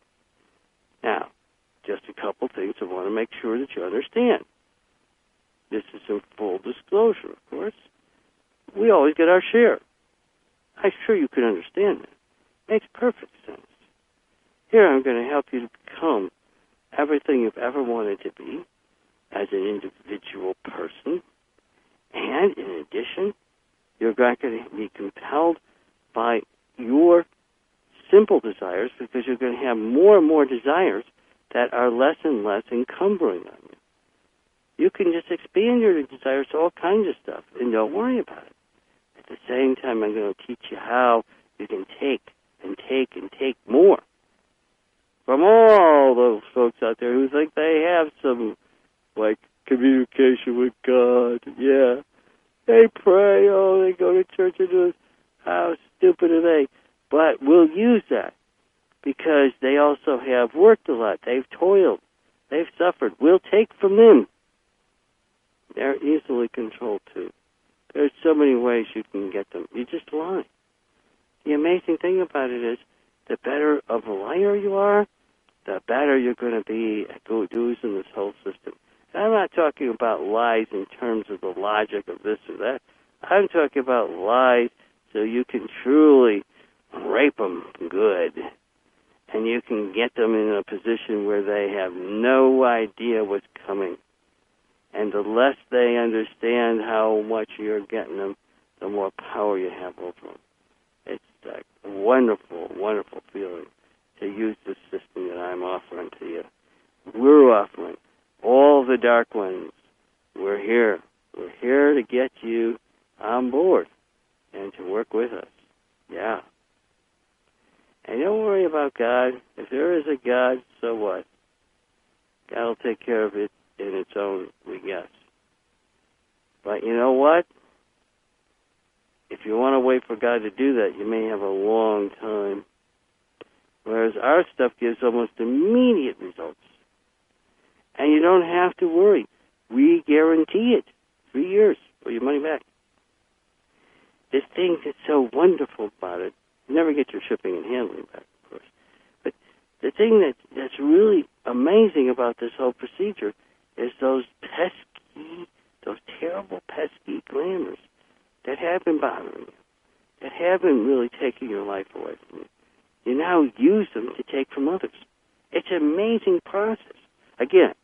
Now, just a couple things I want to make sure that you understand. This is in full disclosure, of course. We always get our share. I'm sure you can understand that. Makes perfect sense. Here I'm going to help you to become everything you've ever wanted to be as an individual person. And in addition, you're going to be compelled by your simple desires because you're going to have more and more desires that are less and less encumbering on you. You can just expand your desires to all kinds of stuff and don't worry about it. At the same time, I'm going to teach you how you can take and take and take more from all those folks out there who think they have some, like, communication with God. Yeah. They pray, oh, they go to church and do this. How stupid are they? But we'll use that because they also have worked a lot. They've toiled. They've suffered. We'll take from them. They're easily controlled, too. There's so many ways you can get them. You just lie. The amazing thing about it is the better of a liar you are, the better you're going to be at using this whole system. And I'm not talking about lies in terms of the logic of this or that. I'm talking about lies so you can truly rape them good. And you can get them in a position where they have no idea what's coming. And the less they understand how much you're getting them, the more power you have over them. It's a wonderful, wonderful feeling to use the system that I'm offering to you. We're offering all the dark ones. We're here. We're here to get you on board and to work with us. Yeah. And don't worry about God. If there is a God, so what? God will take care of it in its own, we guess. But you know what? If you want to wait for God to do that, you may have a long time. Whereas our stuff gives almost immediate results. And you don't have to worry. We guarantee it. Three years or your money back. The thing that's so wonderful about it, you never get your shipping and handling back, of course. But the thing that, that's really amazing about this whole procedure is those pesky, those terrible, pesky glamours that have been bothering you, that have been really taking your life away from you. You now use them to take from others. It's an amazing process. Again,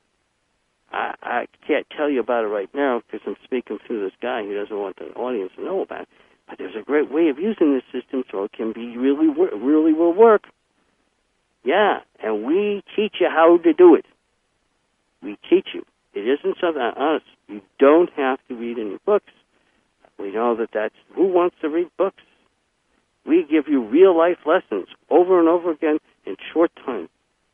I, I can't tell you about it right now because I'm speaking through this guy who doesn't want the audience to know about it. But there's a great way of using this system so it can be really, really will work. Yeah, and we teach you how to do it. We teach you. It isn't something on us. You don't have to read any books. We know that that's, who wants to read books? We give you real-life lessons over and over again in short time.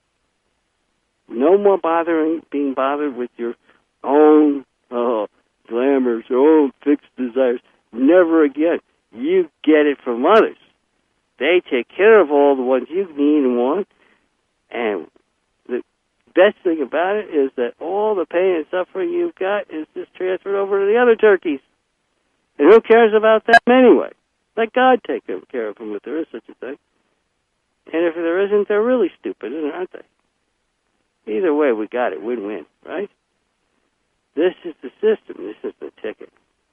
No more bothering, being bothered with your own uh, glamours, your own fixed desires. Never again. You get it from others. They take care of all the ones you need and want. And the best thing about it is that all the pain and suffering you've got is just transferred over to the other turkeys. And who cares about them anyway? Let God take care of them if there is such a thing. And if there isn't, they're really stupid, aren't they? Either way, we got it. Win-win, right? This is the system. This is the ticket.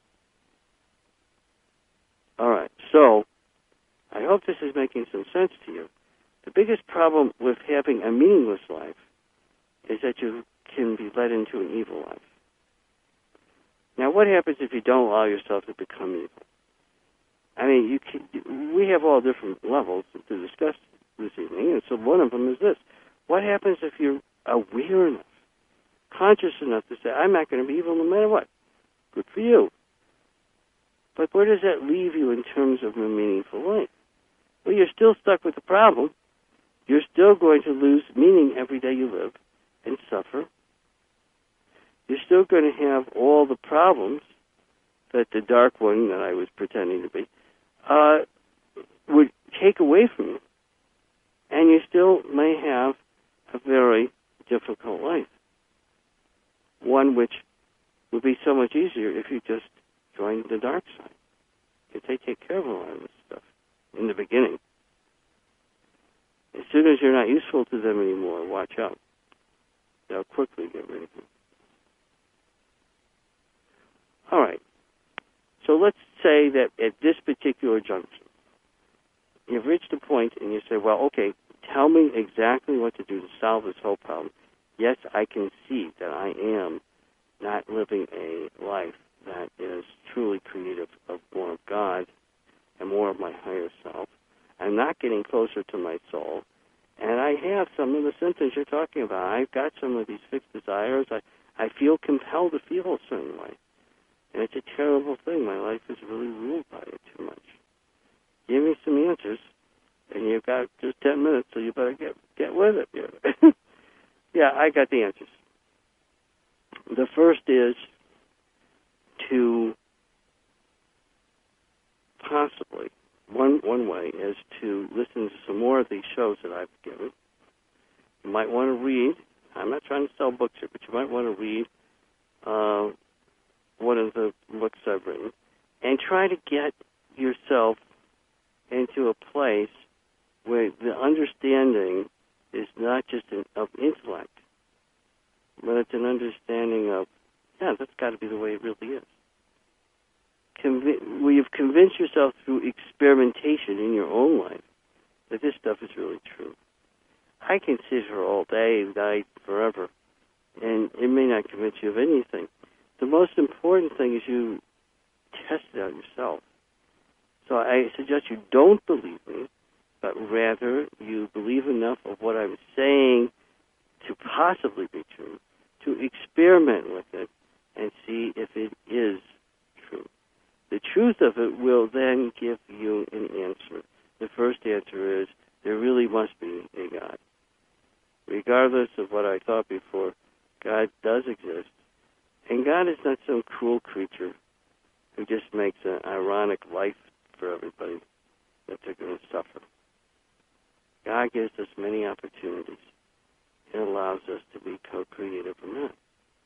All right. So I hope this is making some sense to you. The biggest problem with having a meaningless life is that you can be led into an evil life. Now, what happens if you don't allow yourself to become evil? I mean, you can, we have all different levels to discuss this evening, and so one of them is this. What happens if you're aware enough, conscious enough to say, I'm not going to be evil no matter what? Good for you. But where does that leave you in terms of a meaningful life? well, you're still stuck with the problem. You're still going to lose meaning every day you live and suffer. You're still going to have all the problems that the dark one that I was pretending to be uh, would take away from you. And you still may have a very difficult life. One which would be so much easier if you just joined the dark side. Because they take care of a lot of this stuff in the beginning. As soon as you're not useful to them anymore, watch out. They'll quickly get rid of you. All right. So let's say that at this particular junction, you've reached a point and you say, well, okay, tell me exactly what to do to solve this whole problem. Yes, I can see that I am not living a life that is truly creative of more of God and more of my higher self. I'm not getting closer to my soul. And I have some of the symptoms you're talking about. I've got some of these fixed desires. I, I feel compelled to feel a certain way. And it's a terrible thing. My life is really ruled by it too much. Give me some answers, and you've got just ten minutes, so you better get get with it. Yeah, yeah, I got the answers. The first is to possibly, one one way is to listen to some more of these shows that I've given. You might want to read. I'm not trying to sell books here, but you might want to read uh, one of the books I've written, and try to get yourself into a place where the understanding is not just an, of intellect, but it's an understanding of, yeah, that's got to be the way it really is. Convi- where you've convinced yourself through experimentation in your own life that this stuff is really true. I can sit here all day, night, forever, and it may not convince you of anything. The most important thing is you test it out yourself. So I suggest you don't believe me, but rather you believe enough of what I'm saying to possibly be true, to experiment with it and see if it is true. The truth of it will then give you an answer. The first answer is there really must be a God. Regardless of what I thought before, God does exist. And God is not some cruel creature who just makes an ironic life for everybody that they're going to suffer. God gives us many opportunities. It allows us to be co-creative or not.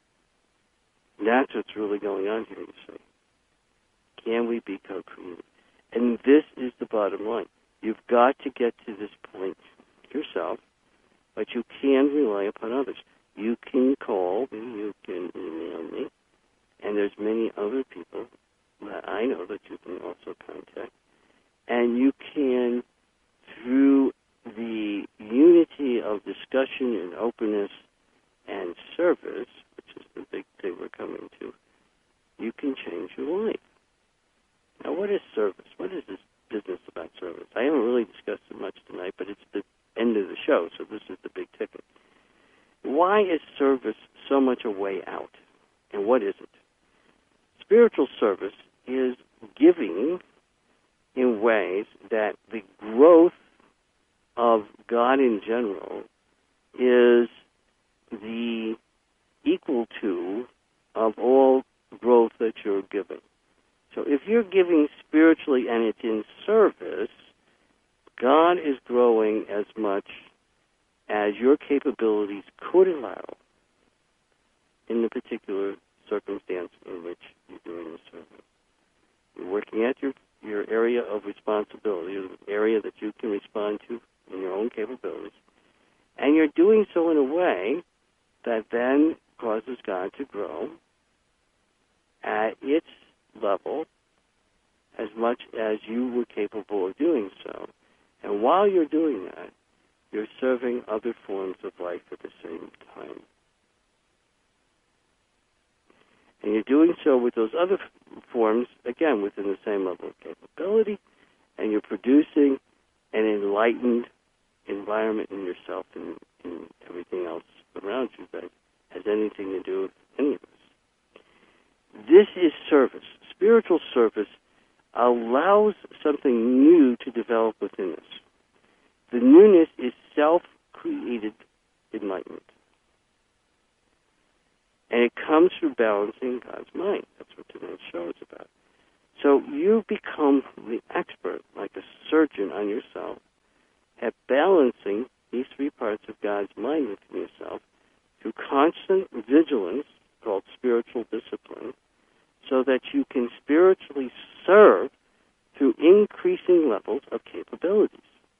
That's what's really going on here, you see. Can we be co-creative? And this is the bottom line. You've got to get to this point yourself, but you can rely upon others. You can call me, you can email me, and there's many other people that I know that you can also contact. And you can, through the unity of discussion and openness and service, which is the big thing we're coming to, you can change your life. Now, what is service? What is this business about service? I haven't really discussed it much tonight, but it's the end of the show, so this is the big ticket. Why is service so much a way out, and what is it? Spiritual service is giving in ways that the growth of God in general is the equal to of all growth that you're giving. So if you're giving spiritually and it's in service, God is growing as much as your capabilities could allow in the particular circumstance in which you're doing the service. You're working at your, your area of responsibility, or the area that you can respond to in your own capabilities, and you're doing so in a way that then causes God to grow at its level as much as you were capable of doing so. And while you're doing that, you're serving other forms of life at the same time. And you're doing so with those other forms, again, within the same level of capability, and you're producing an enlightened environment in yourself and in everything else around you that has anything to do with any of this. This is service. Spiritual service allows something new to develop within us. The newness is self-created enlightenment. And it comes through balancing God's mind. That's what tonight's show is about. So you become the expert, like a surgeon on yourself, at balancing these three parts of God's mind within yourself through constant vigilance, called spiritual discipline, so that you can spiritually serve through increasing levels of capabilities.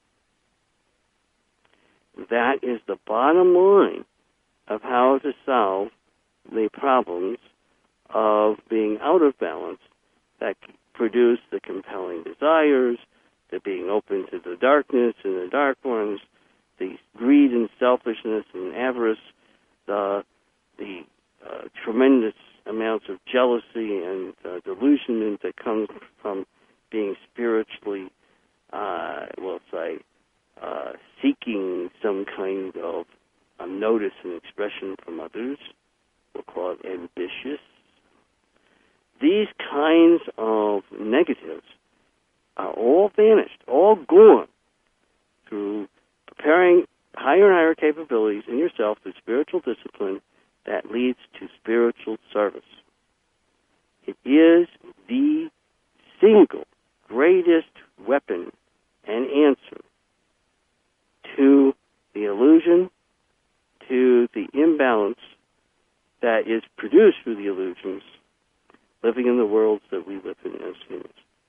That is the bottom line of how to solve the problems of being out of balance that produce the compelling desires, the being open to the darkness and the dark ones, the greed and selfishness and avarice, the the uh, tremendous amounts of jealousy and uh, delusionment that comes from being spiritually, uh, we'll say, uh, seeking some kind of uh, notice and expression from others. We'll call it ambitious. These kinds of negatives are all vanished, all gone through preparing higher and higher capabilities in yourself through spiritual discipline that leads to spiritual service. It is the single greatest weapon and answer to the illusion, to the imbalance that is produced through the illusions living in the worlds that we live in as humans.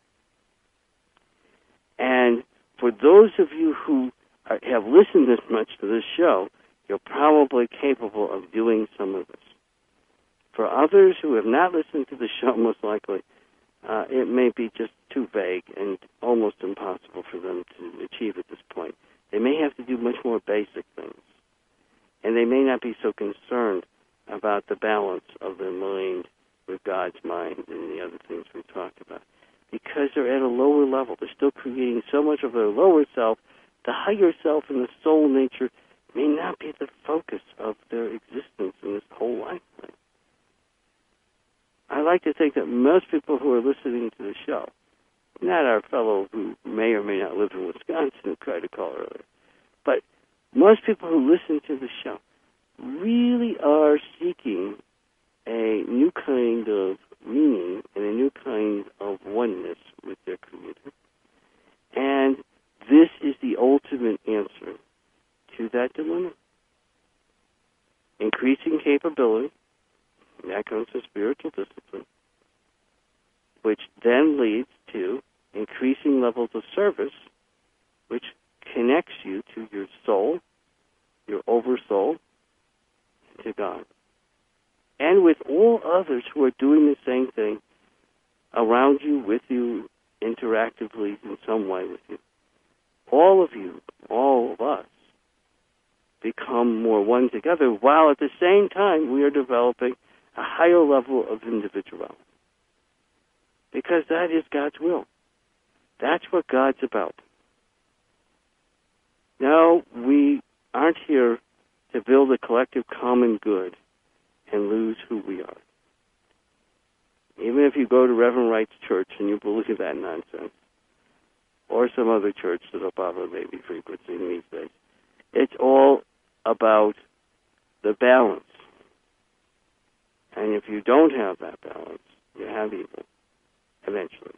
And for those of you who are, have listened this much to this show, you're probably capable of doing some of this. For others who have not listened to the show, most likely, uh, it may be just too vague and almost impossible for them to achieve at this point. They may have to do much more basic things. And they may not be so concerned about the balance of their mind with God's mind and the other things we talked about. Because they're at a lower level. They're still creating so much of their lower self. The higher self and the soul nature may not be the focus of their existence in this whole lifetime. I like to think that most people who are listening to the show, not our fellow who may or may not live in Wisconsin who tried to call earlier, but most people who listen to the show really are seeking a new kind of meaning and a new kind of oneness with their Creator. And this is the ultimate answer to that dilemma. Increasing capability, that comes to spiritual discipline, which then leads to increasing levels of service, which connects you to your soul, your oversoul, to God. And with all others who are doing the same thing around you, with you, interactively in some way with you. All of you, all of us, become more one together, while at the same time we are developing a higher level of individuality. Because that is God's will. That's what God's about. Now, we aren't here to build a collective common good and lose who we are. Even if you go to Reverend Wright's church and you believe that nonsense, or some other church that Obama may be frequenting these days, it's all about the balance. And if you don't have that balance, you have evil, eventually.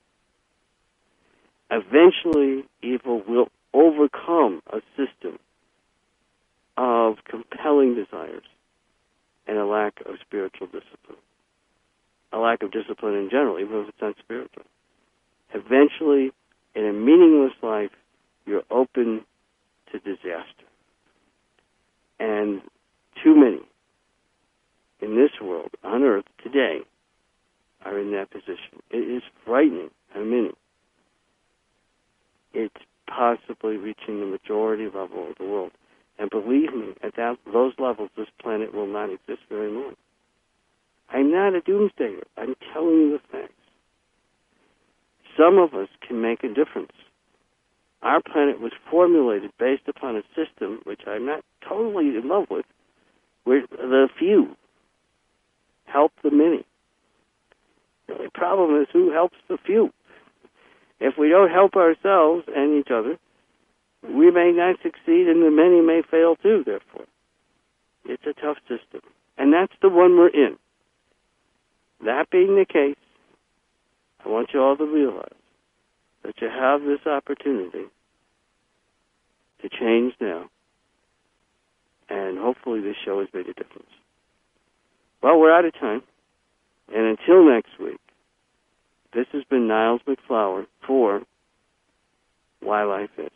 Eventually, evil will overcome a system of compelling desires and a lack of spiritual discipline. A lack of discipline in general, even if it's not spiritual. Eventually, in a meaningless life, you're open to disaster. And too many in this world, on earth, today, are in that position. It is frightening how many. It's possibly reaching the majority level of the world. And believe me, at that, those levels, this planet will not exist very long. I'm not a doomsdayer. I'm telling you the facts. Some of us can make a difference. Our planet was formulated based upon a system, which I'm not totally in love with, where the few help the many. The only problem is who helps the few. if we don't help ourselves and each other, we may not succeed and the many may fail too, therefore. It's a tough system. And that's the one we're in. That being the case, I want you all to realize that you have this opportunity to change now. And hopefully this show has made a difference. Well, we're out of time. And until next week, this has been Niles McFlower for Why Life Is.